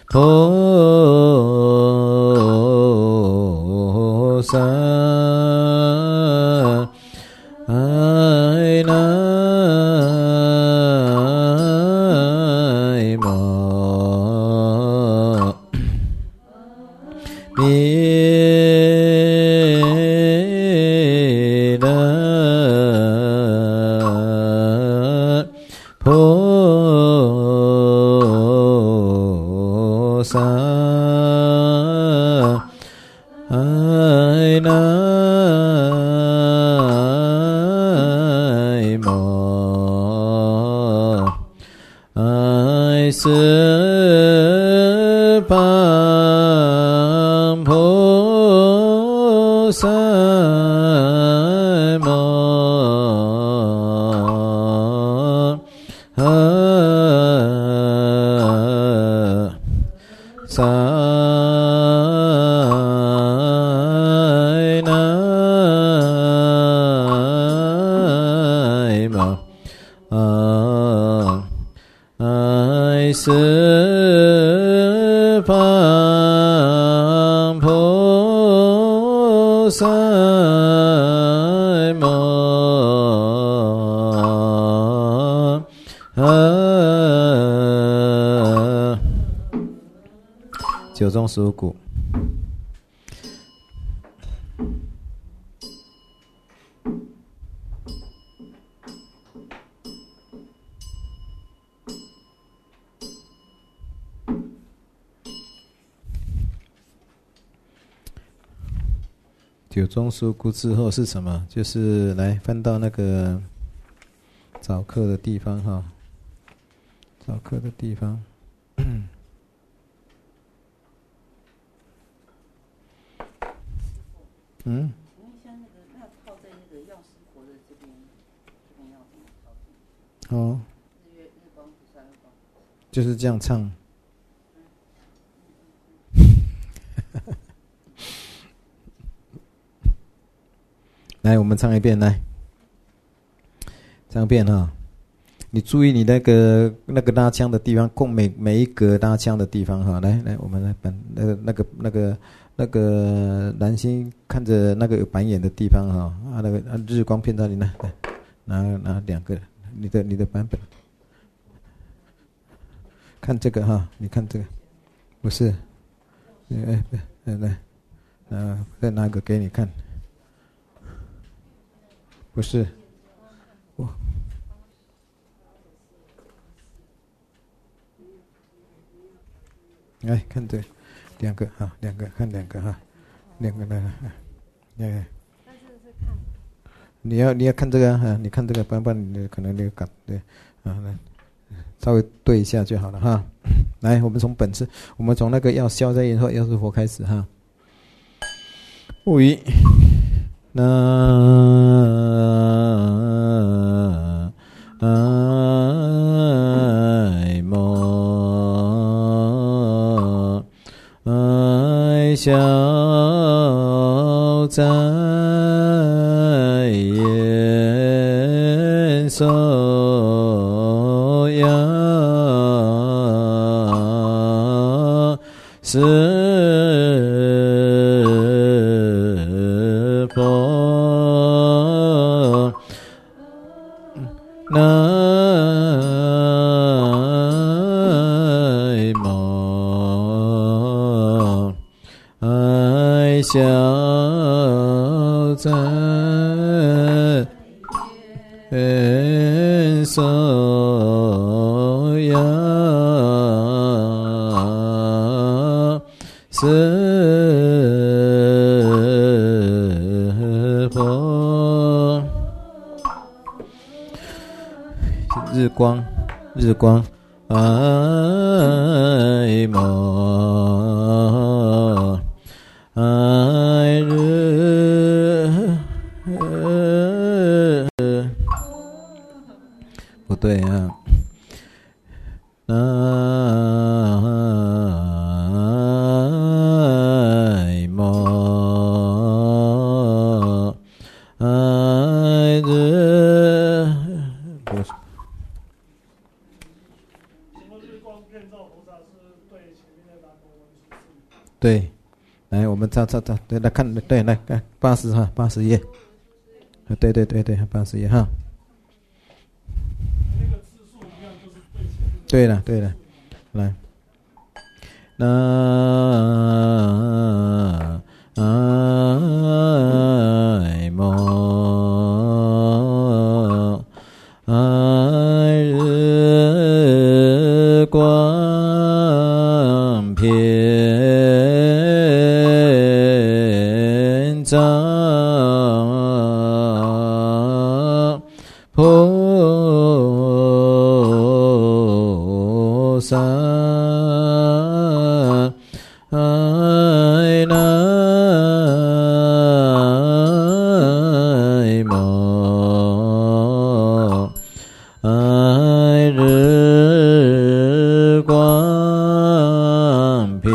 A: 菩萨哎南无弥勒菩萨哎南无哎十方菩萨摩萨南无哎十方菩萨摩九中十五股。九中十五股之后是什么？就是来翻到那个早课的地方哈，早课的地方。嗯，
B: 因为像那个那靠在那个药师佛的这边，这边要怎么靠近？
A: 哦，
B: 日月日光菩萨，日光菩萨。
A: 就是这样唱。来，我们唱一遍，来，唱一遍哈。你注意你那个那个拉腔的地方，共每每一格拉腔的地方哈。来来，我们来板那个那个那个那个蓝星看着那个有板眼的地方哈啊，那个啊日光片那里来来拿拿两个，你的你的版本，看这个哈，你看这个，不是，哎哎来，啊再拿一个给你看。不是，我来看这两个哈，两个看两个哈，两个来，哎，你要你要看这个哈，你看这个，不然不然你可能那个感对啊，来稍微对一下就好了哈。来，我们从本次，我们从那个要消灾延祸药师佛开始哈。无疑。南无哀消灾延寿呀是南无哀消灾延寿呀是佛。日光，日光，哎摩，哎日，不对啊，哎摩，哎日，不是。
D: 什么日光光遍照菩萨是对前面的南无文殊是？
A: 对，来，我们照照照，对，来看，对，来看八十哈，八十页，对对对对，八十页哈。
D: 那个字数一样，都是对前面的。
A: 对了对了，来，南无阿日光遍照菩萨，南无阿日光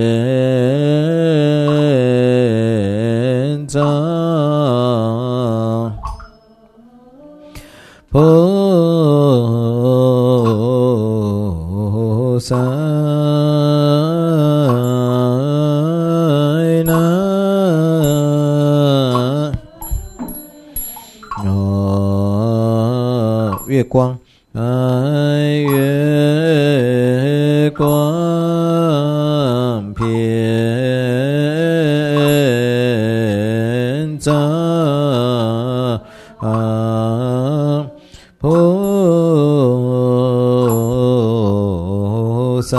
A: 遍照菩萨，南无月光，月光遍照菩萨，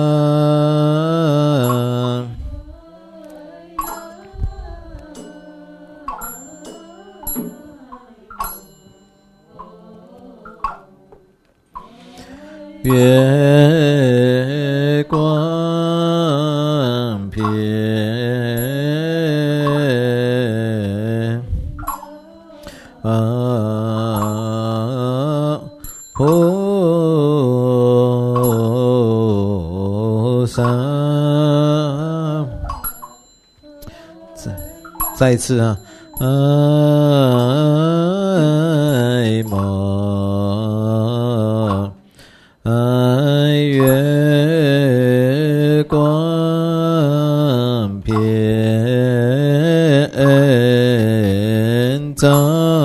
A: 月光遍啊菩萨，再再一次啊，南无月光遍照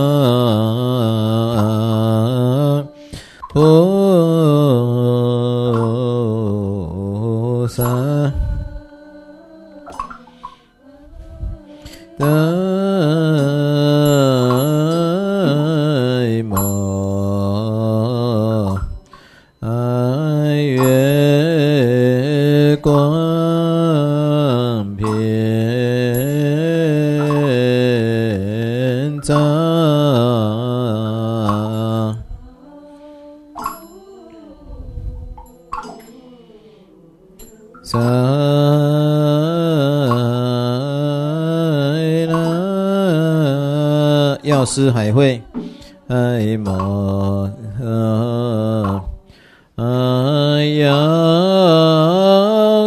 A: 菩萨，南无月光遍照在那药师海会，爱摩啊，药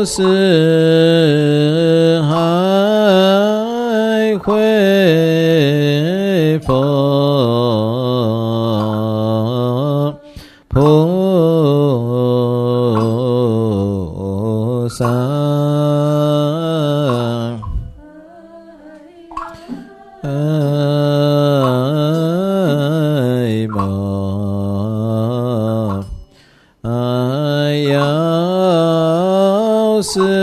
A: 师海会佛菩萨，爱摩啊，药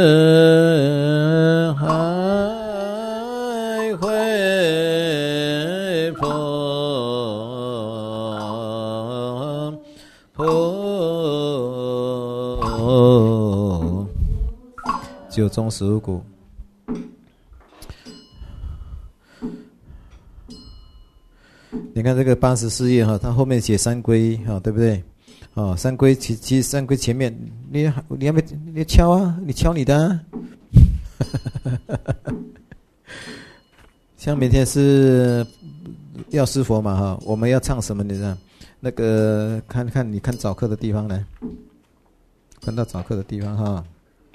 A: 师海会佛菩九中十五股。你看这个八十四页哈，它后面写三归哈，对不对？哦，三归其其实三归前面，你你要不你敲啊，你敲你的、啊。像明天是药师佛嘛哈，我们要唱什么？你知道？那个看看你看早课的地方来，看到早课的地方哈。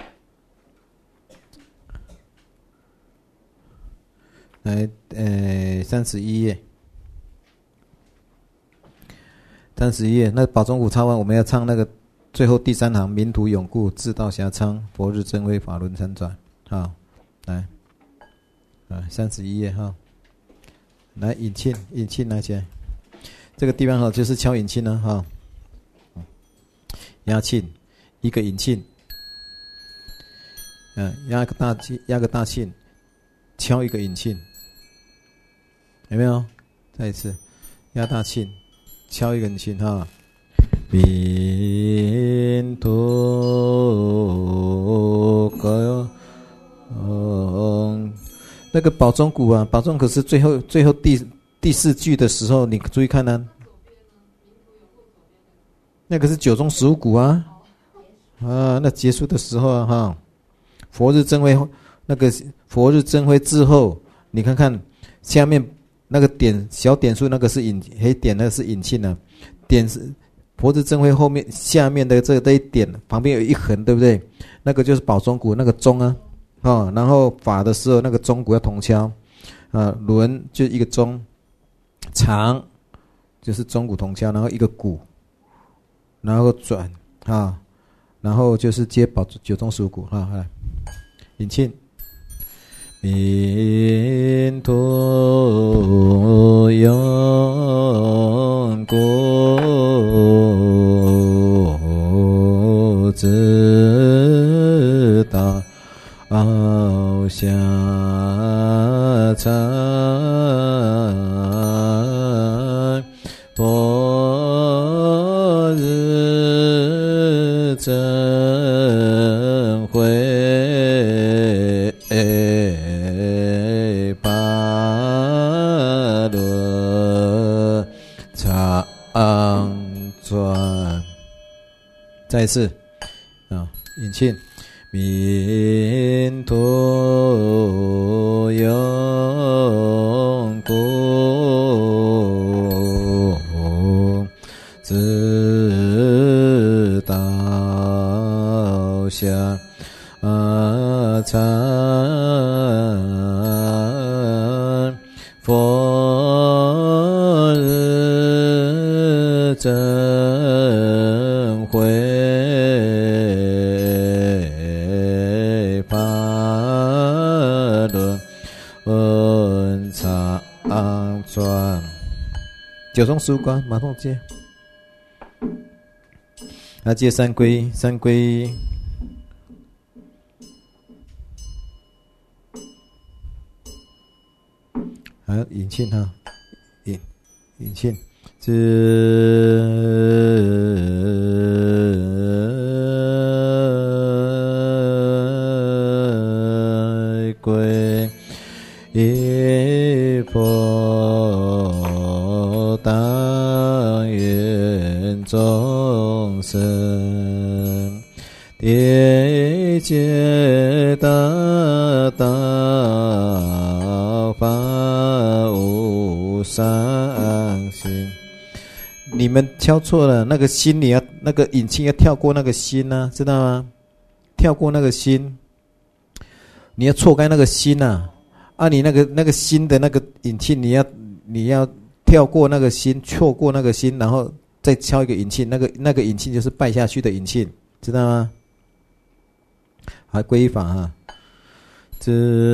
A: 来，呃，三十一页。三十一页，那宝中古抄完，我们要唱那个最后第三行，民土永固，志道遐昌，佛日增辉，法轮常转。好，来，啊，三十一页哈，来引磬，引磬拿起来，这个地方哈就是敲引磬了哈，压磬，一个引磬，嗯，压个大磬，压个大磬，敲一个引磬，有没有？再一次，压大磬，敲一个引磬哈。民土个，嗯，那个宝钟鼓啊，宝钟鼓是最后最后第第四句的时候，你注意看呢、啊，那个是九钟十五鼓啊，啊，那结束的时候啊，哈，佛日增辉，那个佛日增辉之后，你看看下面那个点小点数，那个是引黑点，那个是引磬呢，点是。佛日增辉后面下面的这这一点旁边有一横，对不对？那个就是宝钟鼓那个钟啊，啊、哦，然后法的时候那个钟鼓要同敲，啊，轮就一个钟，长就是钟鼓同敲，然后一个鼓，然后转啊，然后就是接宝九钟十五鼓啊，来，引磬，民土永固。志道遐昌，佛日增辉，法轮常转。再一次啊，引磬，民土永固，志道遐昌，佛日增辉。转九钟十五鼓，马上接。来接三归，三归。好，引磬哈，引引磬，知归一佛当愿众生，地界大道法无上心。你们敲错了，那个心你要那个引磬要跳过那个心啊，知道吗？跳过那个心，你要错开那个心啊。啊，你那个那个心的那个引磬，你要你要跳过那个心，错过那个心，然后再敲一个引磬，那个那个引磬就是拜下去的引磬，知道吗？还归法啊，知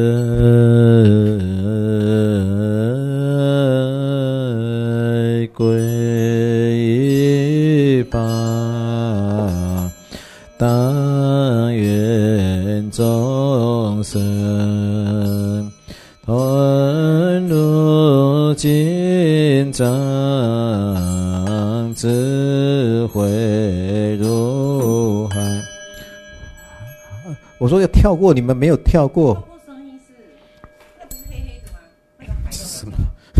A: 归法，当愿众生。吞入经藏，智慧如海。我说要跳过，你们没有跳过。
B: 跳过声音是，那不是黑黑的吗？什么？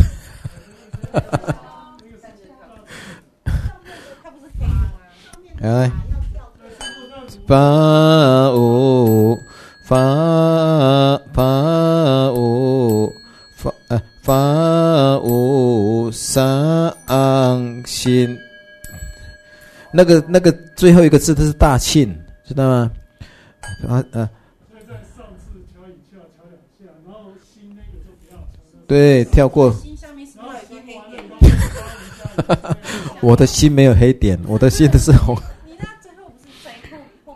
B: 它不是黑的吗？
A: 来，法无法法无法呃法无上心，那个那个最后一个字它是大磬，知道吗？啊呃。
D: 所以在上次敲一下，敲两下，然后心那个就不要敲。
A: 对，跳过。
B: 心上面是不是有一个黑点？
A: 我的心没有黑点，我的心的是红。
B: 你那最后不是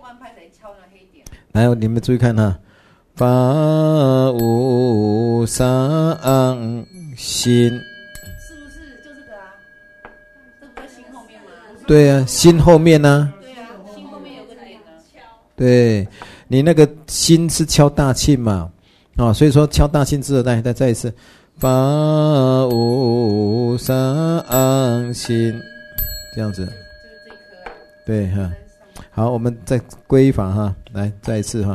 B: 慢拍才敲那黑点。
A: 来，你们注意看哈，发无上心，
B: 是不是就这个啊？这不在心后面吗？
A: 对啊，心后面呢、
B: 对啊，心后面有个点呢。
A: 对，你那个心是敲大磬嘛，啊、哦，所以说敲大磬之后，再再再一次，发无上心，这样子，
B: 就是这颗啊。
A: 对哈。好，我们再归法哈，来再一次哈，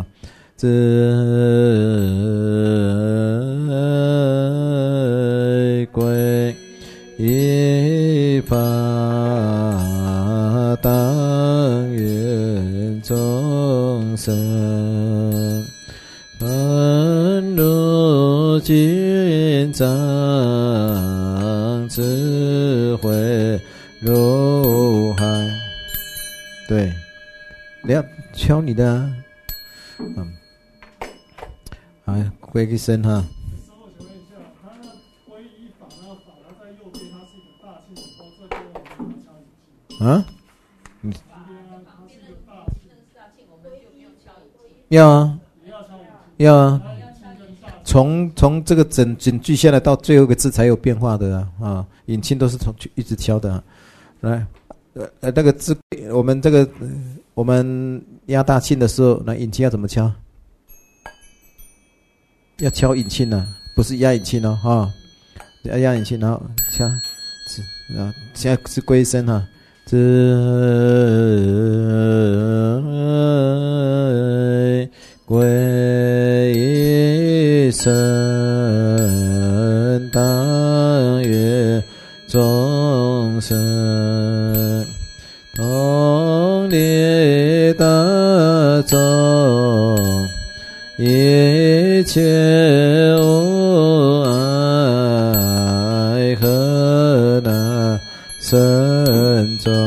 A: 自归依法当愿众生，凡如经藏智慧如海。对，你要敲你的啊，嗯，好，归个身哈。
D: 稍后请问一下，它那皈依法，那法它在右边，它是一个大磬的话，这边我们要敲引磬。
A: 啊？
D: 这边它是一个大磬，
B: 我们就不用敲引磬。
A: 要啊，
D: 也要敲引磬。
A: 要啊。
D: 它引磬跟大磬。
A: 从从这个整整句下来到最后一个字才有变化的啊啊！引磬都是从一直敲的、啊，来，呃呃，那个字我们这个、呃、我们压大磬的时候，那引磬要怎么敲？要敲引磬呢、啊，不是压引磬哦，哈、哦，要压引磬，然后敲，啊，现在是归身哈，自归身当愿众生，同理大众，一切无碍，何难生中。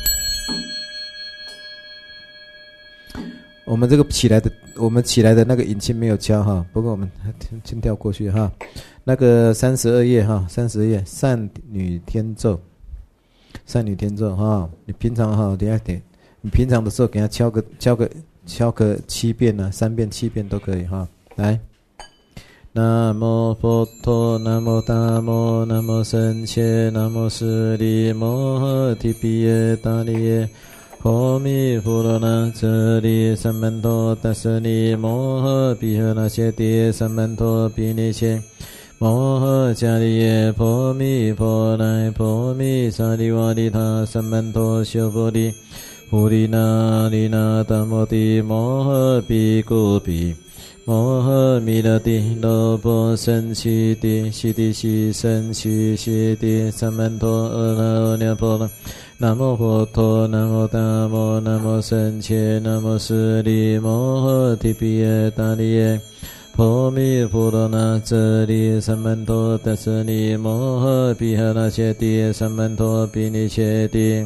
A: 我们这个起来的，我们起来的那个引磬没有敲哈，不过我们先跳过去哈。那个三十二页哈，三十页善女天咒，善女天咒哈，你平常哈，等下点，你平常的时候给他敲个敲个敲个七遍呢、啊，三遍七遍都可以哈。来，南无佛陀，南无大摩，南无僧伽，南无释利摩诃提毗耶达利耶。阿弥陀罗那遮利三曼陀达舍利摩诃毗诃那揭谛三曼陀毗尼切摩诃迦利耶婆弥婆奈婆弥沙利瓦利他三曼陀修婆利呼利那利那达摩地摩诃毗故毗摩诃弥勒地罗波僧悉地悉地悉僧悉悉地三曼陀阿耨多婆罗南无佛陀，南无大摩，南无僧伽，南无释利摩诃提毗耶达利耶。婆弥婆罗那遮利三曼陀达舍利摩诃毗诃那揭谛三曼陀毗尼揭谛。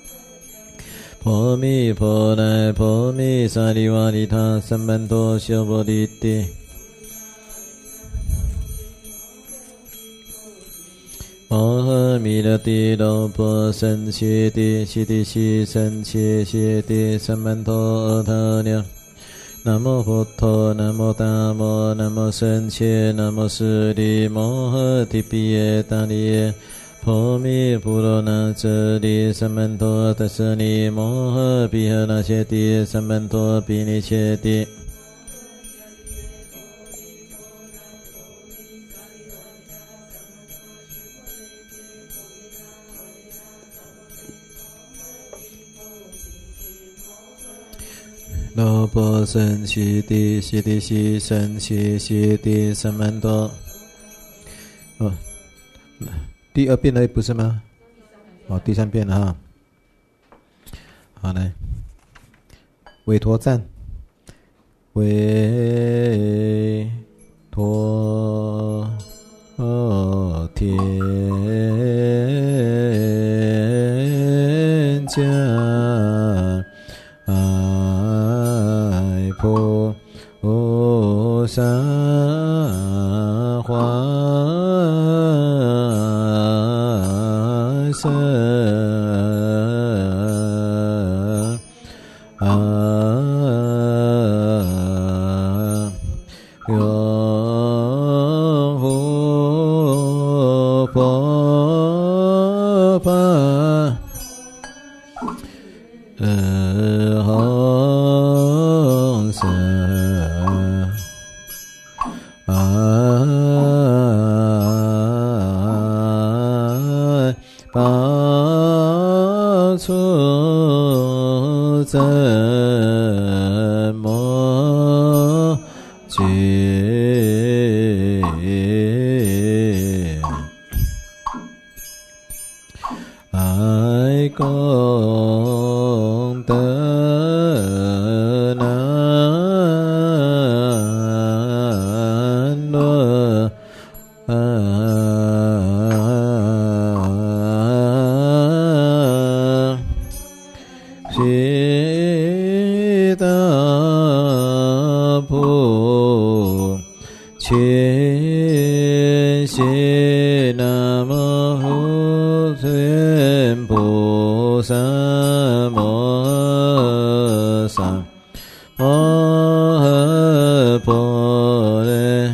A: 婆弥婆奈婆弥沙利瓦利他三曼陀修婆利地。摩诃弥勒地罗波僧悉地悉地悉僧悉悉地三曼陀阿他娘。南无佛陀，南无大摩，南无僧伽，南无释利摩诃提毗耶达利耶。婆弥婆罗那遮利三曼陀达舍利摩诃毗诃那揭谛三曼陀毗尼揭谛。罗波僧悉地悉地悉僧悉悉地三曼陀。哦，第二遍了不是吗？哦，第三遍了哈。好，来，韦陀赞，韦陀天将爱菩萨化身啊。 摩揭，爱功德南无悉达婆切悉南无尊菩萨摩萨摩诃婆耶。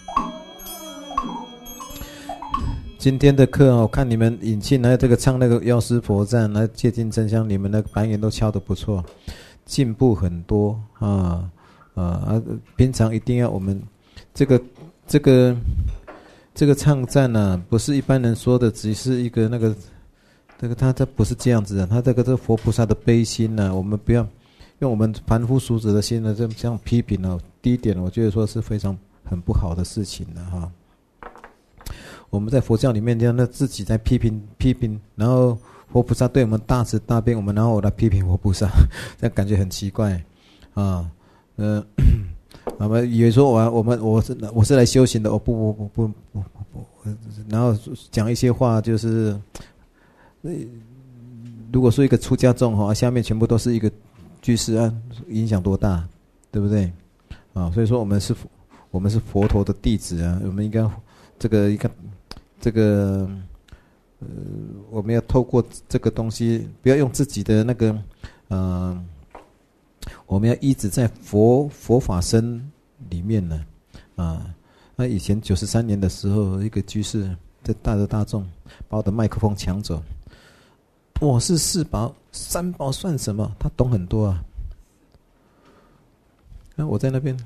A: 今天的课我看你们引进来这个唱那个药师佛赞来接近真香，你们的白眼都敲得不错，进步很多啊啊啊！平常一定要我们这个这个这个唱赞啊，不是一般人说的，只是一个那个这个他这不是这样子的，他这个这佛菩萨的悲心呢、啊，我们不要用我们凡夫俗子的心呢，这这样批评呢、啊，第一点我觉得说是非常很不好的事情的哈。我们在佛教里面这样，那自己在批评批评，然后佛菩萨对我们大慈大悲，我们然后我来批评佛菩萨，这样感觉很奇怪啊。呃，我们以为说我我们我是我是来修行的，我不不不不不不，然后讲一些话就是，如果说一个出家众哈，下面全部都是一个居士啊，影响多大，对不对？啊，所以说我们是我们是佛陀的弟子啊，我们应该这个一个。这个呃，我们要透过这个东西，不要用自己的那个，呃，我们要一直在佛佛法身里面呢，啊，那以前九十三年的时候，一个居士在带着大众把我的麦克风抢走，我是四宝，三宝算什么？他懂很多啊。那我在那边，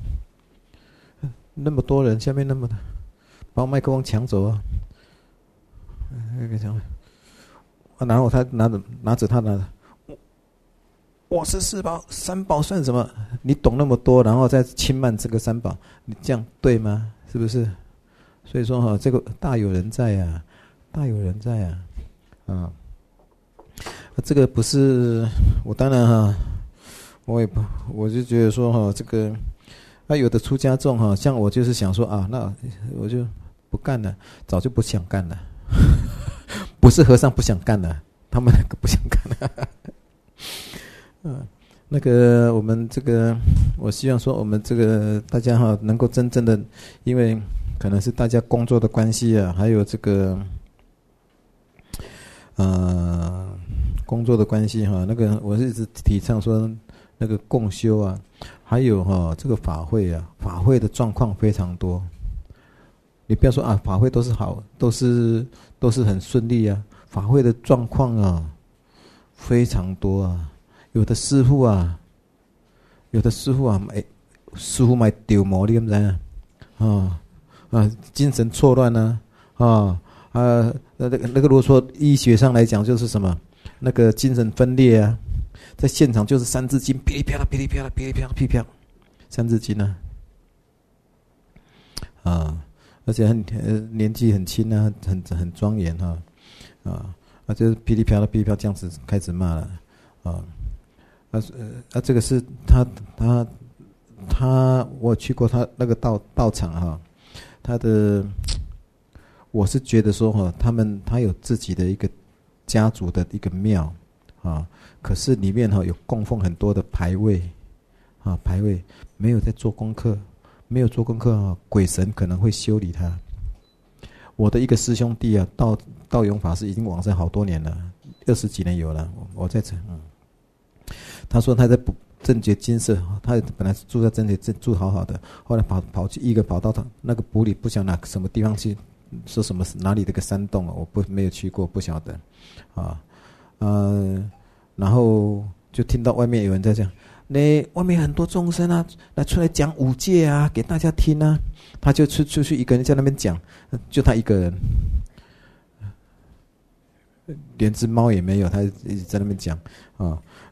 A: 那么多人，下面那么的。把我麦克风抢走啊！那个讲，然后他拿着拿着他拿着，我是四宝，三宝算什么？你懂那么多，然后再轻慢这个三宝，你这样对吗？是不是？所以说哈、哦，这个大有人在啊，大有人在啊，啊，这个不是我当然哈，我也不，我就觉得说哈，这个啊有的出家众哈，像我就是想说啊，那我就。不干了，早就不想干了。不是和尚不想干了，他们那个不想干了。嗯，那个我们这个，我希望说我们这个大家哈，能够真正的，因为可能是大家工作的关系啊，还有这个呃工作的关系哈，那个我是一直提倡说那个共修啊，还有哈这个法会啊，法会的状况非常多。你不要说啊，法会都是好，都是都是很顺利啊。法会的状况啊，非常多啊。有的师傅啊，有的师傅啊，哎，师傅买丢毛，你敢知啊？啊啊，精神错乱呢、啊，啊啊，那个那个，如果说医学上来讲，就是什么，那个精神分裂啊，在现场就是三字经，噼里啪啦，噼里啪啦，噼里啪啦，噼里啪啦，三字经啊，啊。而且很呃年纪很轻啊，很很庄严哈、啊，啊啊就是噼里啪啦噼里啪啦这样子开始骂了，啊啊呃啊这个是他他他我去过他那个道道场哈、啊，他的我是觉得说哈、啊，他们他有自己的一个家族的一个庙啊，可是里面哈、啊、有供奉很多的牌位啊牌位，没有在做功课。没有做功课啊，鬼神可能会修理他。我的一个师兄弟啊，道道勇法师已经往生好多年了，二十几年有了。我在这，嗯，他说他在正觉金舍，他本来是住在正觉镇住好好的，后来跑跑去一个跑到他那个埔里，不晓得哪什么地方去，说什么哪里的个山洞啊，我不没有去过，不晓得，啊，呃，然后就听到外面有人在讲。那外面很多众生啊，来出来讲五戒啊，给大家听啊。他就出出去一个人在那边讲，就他一个人，连只猫也没有，他一直在那边讲啊。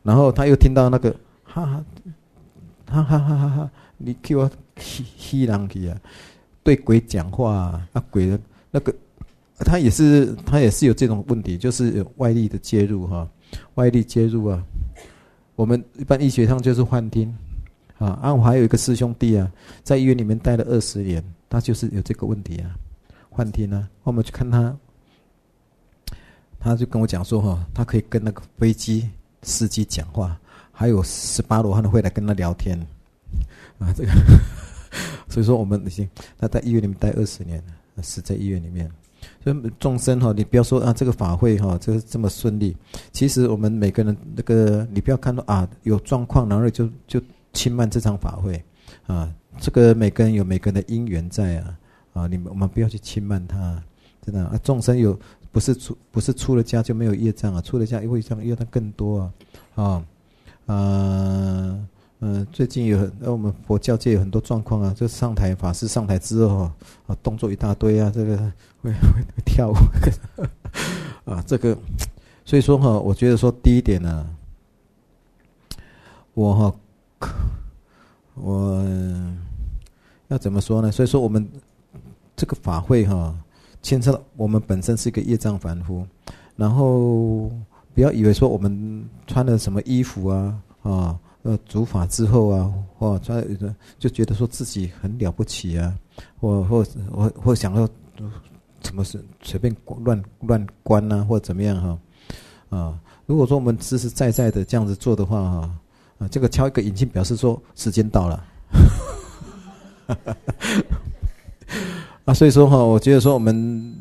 A: 然后他又听到那个哈哈哈哈哈哈哈，你给我吸吸人去啊，对鬼讲话啊，啊鬼的那个他也是他也是有这种问题，就是有外力的介入哈、啊，外力介入啊，我们一般医学上就是幻听啊，啊我还有一个师兄弟啊，在医院里面待了二十年，他就是有这个问题啊，幻听啊，我们去看他。他就跟我讲说哈，他可以跟那个飞机司机讲话，还有十八罗汉会来跟他聊天，啊，这个，所以说我们已经他在医院里面待二十年了，死在医院里面。所以众生哈，你不要说啊，这个法会哈，这个这么顺利，其实我们每个人那个，你不要看到啊有状况，然后就就轻慢这场法会啊，这个每个人有每个人的因缘在啊，啊，你们我们不要去轻慢他，真的啊，众生有。不是出不是出了家就没有业障啊，出了家业障业障更多啊，啊，呃呃，最近有很，我们佛教界有很多状况啊，就上台法师上台之后啊，动作一大堆啊，这个会会会跳舞啊，这个，所以说哈，我觉得说第一点呢，我哈，我要怎么说呢？所以说我们这个法会哈。牵涉到我们本身是一个业障凡夫，然后不要以为说我们穿了什么衣服啊啊呃主法之后啊，或穿就觉得说自己很了不起啊，或或或或想要怎么是随便乱乱关啊，或怎么样哈啊？如果说我们实实在在的这样子做的话哈啊，这个敲一个引磬表示说时间到了。啊，所以说哈，我觉得说我们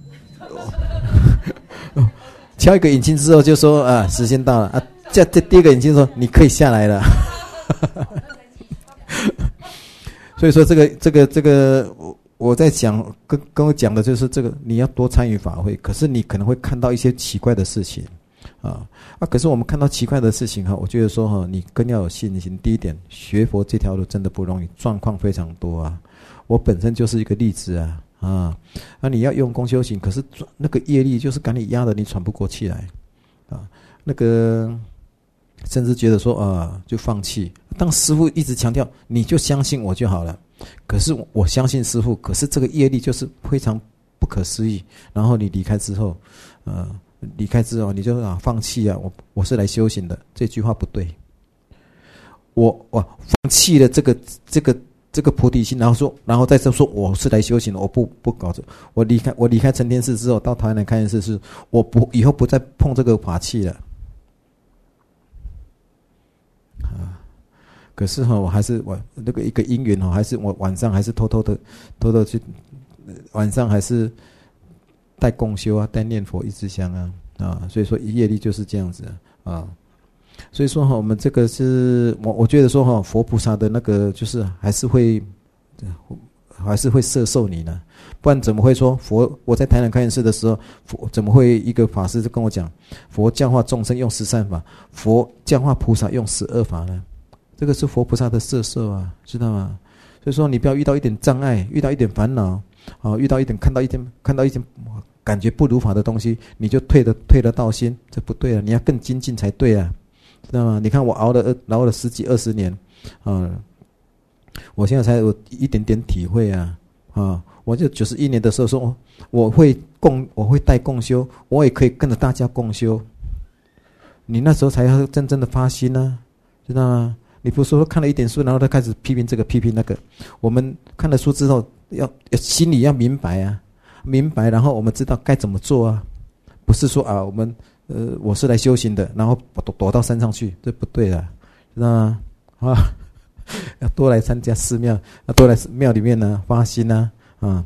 A: 敲一个引磬之后就说啊，时间到了啊，这这第二个引磬说你可以下来了。所以说这个这个这个，我我在讲跟跟我讲的就是这个，你要多参与法会，可是你可能会看到一些奇怪的事情啊啊！可是我们看到奇怪的事情哈，我觉得说哈，你更要有信心。第一点，学佛这条路真的不容易，状况非常多啊。我本身就是一个例子啊。啊，那、啊、你要用功修行，可是那个业力就是把你压得你喘不过气来，啊，那个甚至觉得说啊，就放弃。当师父一直强调，你就相信我就好了。可是我相信师父，可是这个业力就是非常不可思议。然后你离开之后，呃，离开之后你就啊放弃啊，我我是来修行的，这句话不对。我我放弃了这个这个。这个菩提心，然后说，然后再说我是来修行的，我不不搞这，我离开我离开成天寺之后，到台南开寺是，我不以后不再碰这个法器了。啊，可是哈，我还是我那个一个因缘哈，还是我晚上还是偷偷的偷偷去，晚上还是带共修啊，带念佛一支香啊啊，所以说业力就是这样子啊。所以说哈，我们这个是我我觉得说哈，佛菩萨的那个就是还是会，还是会摄受你呢，不然怎么会说佛？我在台南开示的时候，佛怎么会一个法师就跟我讲，佛教化众生用十善法，佛教化菩萨用十二法呢？这个是佛菩萨的摄受啊，知道吗？所以说你不要遇到一点障碍，遇到一点烦恼啊，遇到一点看到一点看到一点感觉不如法的东西，你就退了退了道心，这不对啊，你要更精进才对啊。知道吗？你看我熬了熬了十几二十年，啊，我现在才有一点点体会啊，啊，我就九十一年的时候说，我会共我会带共修，我也可以跟着大家共修。你那时候才要真正的发心啊，知道吗？你不是说看了一点书，然后他开始批评这个批评那个。我们看了书之后，要心里要明白啊，明白，然后我们知道该怎么做啊，不是说啊我们。呃，我是来修行的，然后躲躲到山上去，这不对了，知道吗？啊，要多来参加寺庙，要多来庙里面呢发心啊啊！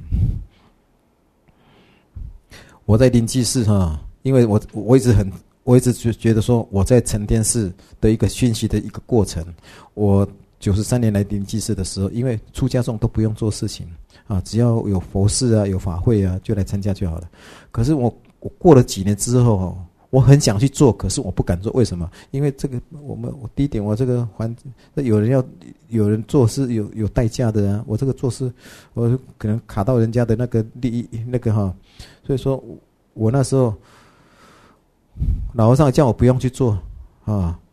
A: 我在灵济寺哈，因为我我一直很，我一直觉觉得说我在沉淀寺的一个讯息的一个过程。我九十三年来灵济寺的时候，因为出家众都不用做事情啊，只要有佛事啊，有法会啊，就来参加就好了。可是我。我过了几年之后，我很想去做，可是我不敢做。为什么？因为这个，我们我第一点，我这个环，有人要有人做事有有代价的啊。我这个做事，我可能卡到人家的那个利益那个哈，所以说我那时候老和尚叫我不用去做啊，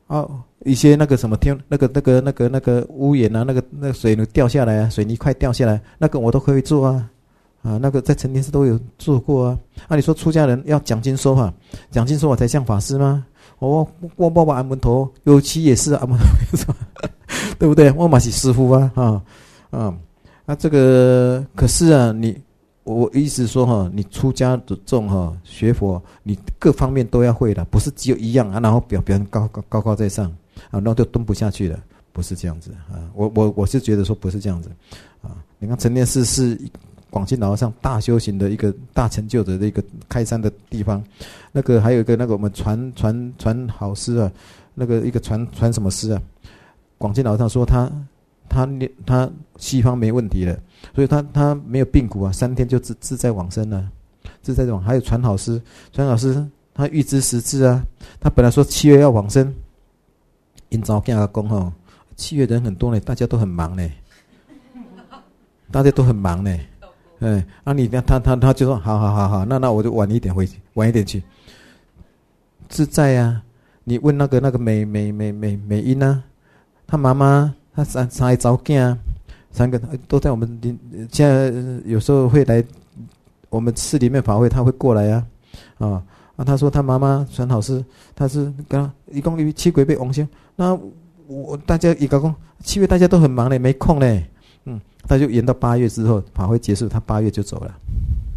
A: 啊，一些那个什么天，那个那个那个那个屋檐啊，那个那个水泥掉下来啊，水泥块掉下来，那个我都可以做啊，啊，那个在陈天寺都有做过啊。啊，你说出家人要讲经说法，讲经说法才像法师吗？我我爸爸安门头，有期也是安门头，对不对？我嘛是师傅啊，啊啊，啊这个可是啊，你我意思说哈，你出家的众哈学佛，你各方面都要会的，不是只有一样啊，然后表表现高高高高在上啊，那就蹲不下去了，不是这样子啊。我我我是觉得说不是这样子啊。你看陈天寺是广钦老和尚大修行的一个大成就者的一个开山的地方，那个还有一个那个我们传传传好诗啊，那个一个传传什么诗啊？广钦老和尚说他他他西方没问题了，所以他他没有病苦啊，三天就自自在往生了，自在往。还有传好诗，传好诗他预知时至啊，他本来说七月要往生，因早跟他讲吼，七月人很多呢，大家都很忙呢，大家都很忙呢。哎，啊你他他他就说好好好好，那那我就晚一点回去，晚一点去。自在啊，你问那个那个美美美美美英啊，他妈妈他三三个早囝啊，三个都在我们现在有时候会来我们寺里面法会，他会过来啊啊啊！他说他妈妈传好诗，他是刚一共七鬼被王星，那我大家一个讲七月大家都很忙嘞，没空嘞。嗯，他就延到八月之后，法会结束，他八月就走了。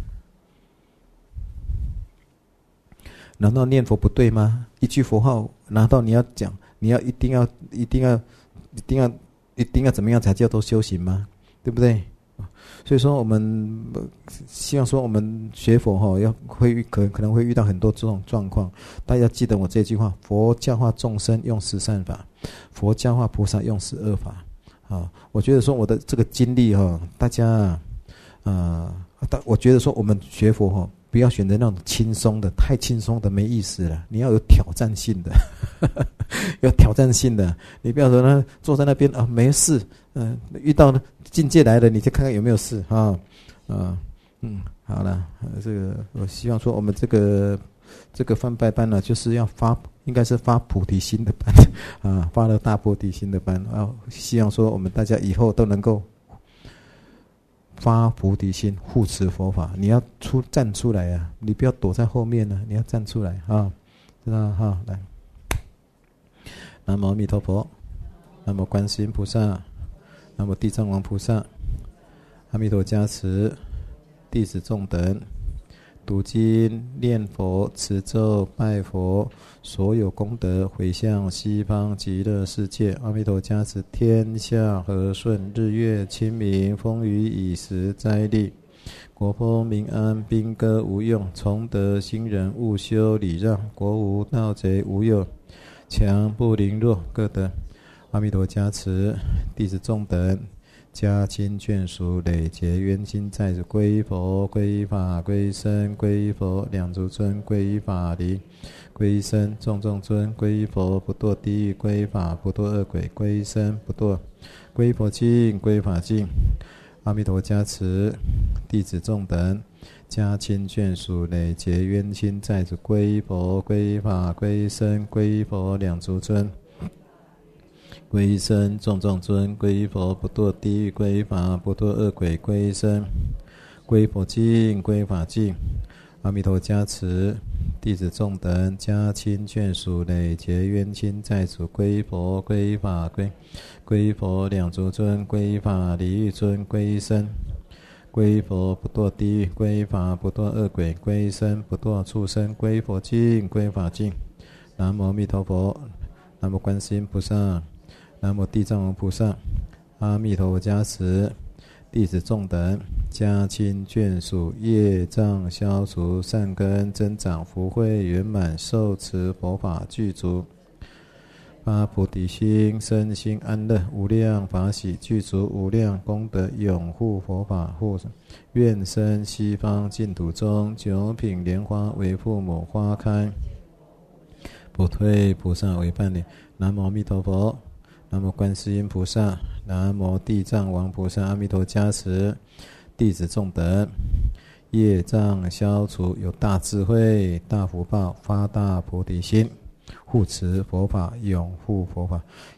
A: 难道念佛不对吗？一句佛号，难道你要讲，你要一定要一定要一定要一定要怎么样才叫做修行吗？对不对？所以说，我们希望说，我们学佛哈，要会可可能会遇到很多这种状况。大家记得我这句话：佛教化众生用十善法，佛教化菩萨用十恶法。啊，我觉得说我的这个经历哈，大家啊，呃，我觉得说我们学佛哈，不要选择那种轻松的，太轻松的没意思了。你要有挑战性的，有挑战性的。你不要说呢，坐在那边啊，没事，嗯、呃，遇到境界来了，你就看看有没有事啊，啊、呃，嗯，好了，这个我希望说我们这个这个翻拜班呢，就是要发。应该是发菩提心的班啊，发了大菩提心的班啊，希望说我们大家以后都能够发菩提心，护持佛法。你要出站出来啊，你不要躲在后面呢、啊，你要站出来啊，知道哈？来，南无阿弥陀佛，南无观世音菩萨，南无地藏王菩萨，阿弥陀加持，弟子众等。读经、念佛、持咒、拜佛，所有功德回向西方极乐世界。阿弥陀加持，天下和顺，日月清明，风雨已时，灾利国风民安，兵戈无用，崇德兴仁，勿修礼让，国无盗贼无有，强不凌弱，各得。阿弥陀加持，弟子众等。家亲眷属累劫冤亲债主，皈依佛，皈依法，皈依僧，皈依佛，两足尊，皈依法灵，皈依僧，众众尊，皈依佛，不堕地狱，皈依法，不堕恶鬼，皈依僧，不堕，皈依佛经，皈依法经。阿弥陀加持，弟子众等，家亲眷属累劫冤亲债主，皈依佛，皈依法，皈依僧，皈依佛，两足尊。皈依僧，众众尊，皈依佛，不堕地狱，皈依法，不堕恶鬼，皈依僧，皈依佛经，皈依法经。阿弥陀加持，弟子众等，家亲眷属累劫冤亲债主，皈依佛，皈依法，皈皈依佛，两足尊，皈依法，离欲尊，皈依僧，皈依佛，不堕地狱，皈依法，不堕恶鬼，皈依僧，不堕畜生，皈依佛经，皈依法经。南无阿弥陀佛，南无观世音菩萨，南无地藏王菩萨。阿弥陀佛加持，弟子众等，家亲眷属，业障消除，善根增长，福慧圆满，受持佛法具足，发菩提心，身心安乐，无量法喜具足，无量功德拥护佛法护，愿生西方净土中，九品莲花为父母，花开不退，菩萨为伴侣。南无阿弥陀佛，南无观世音菩萨，南无地藏王菩萨。阿弥陀加持，弟子众等，业障消除，有大智慧、大福报，发大菩提心， 护持佛法，拥护佛法。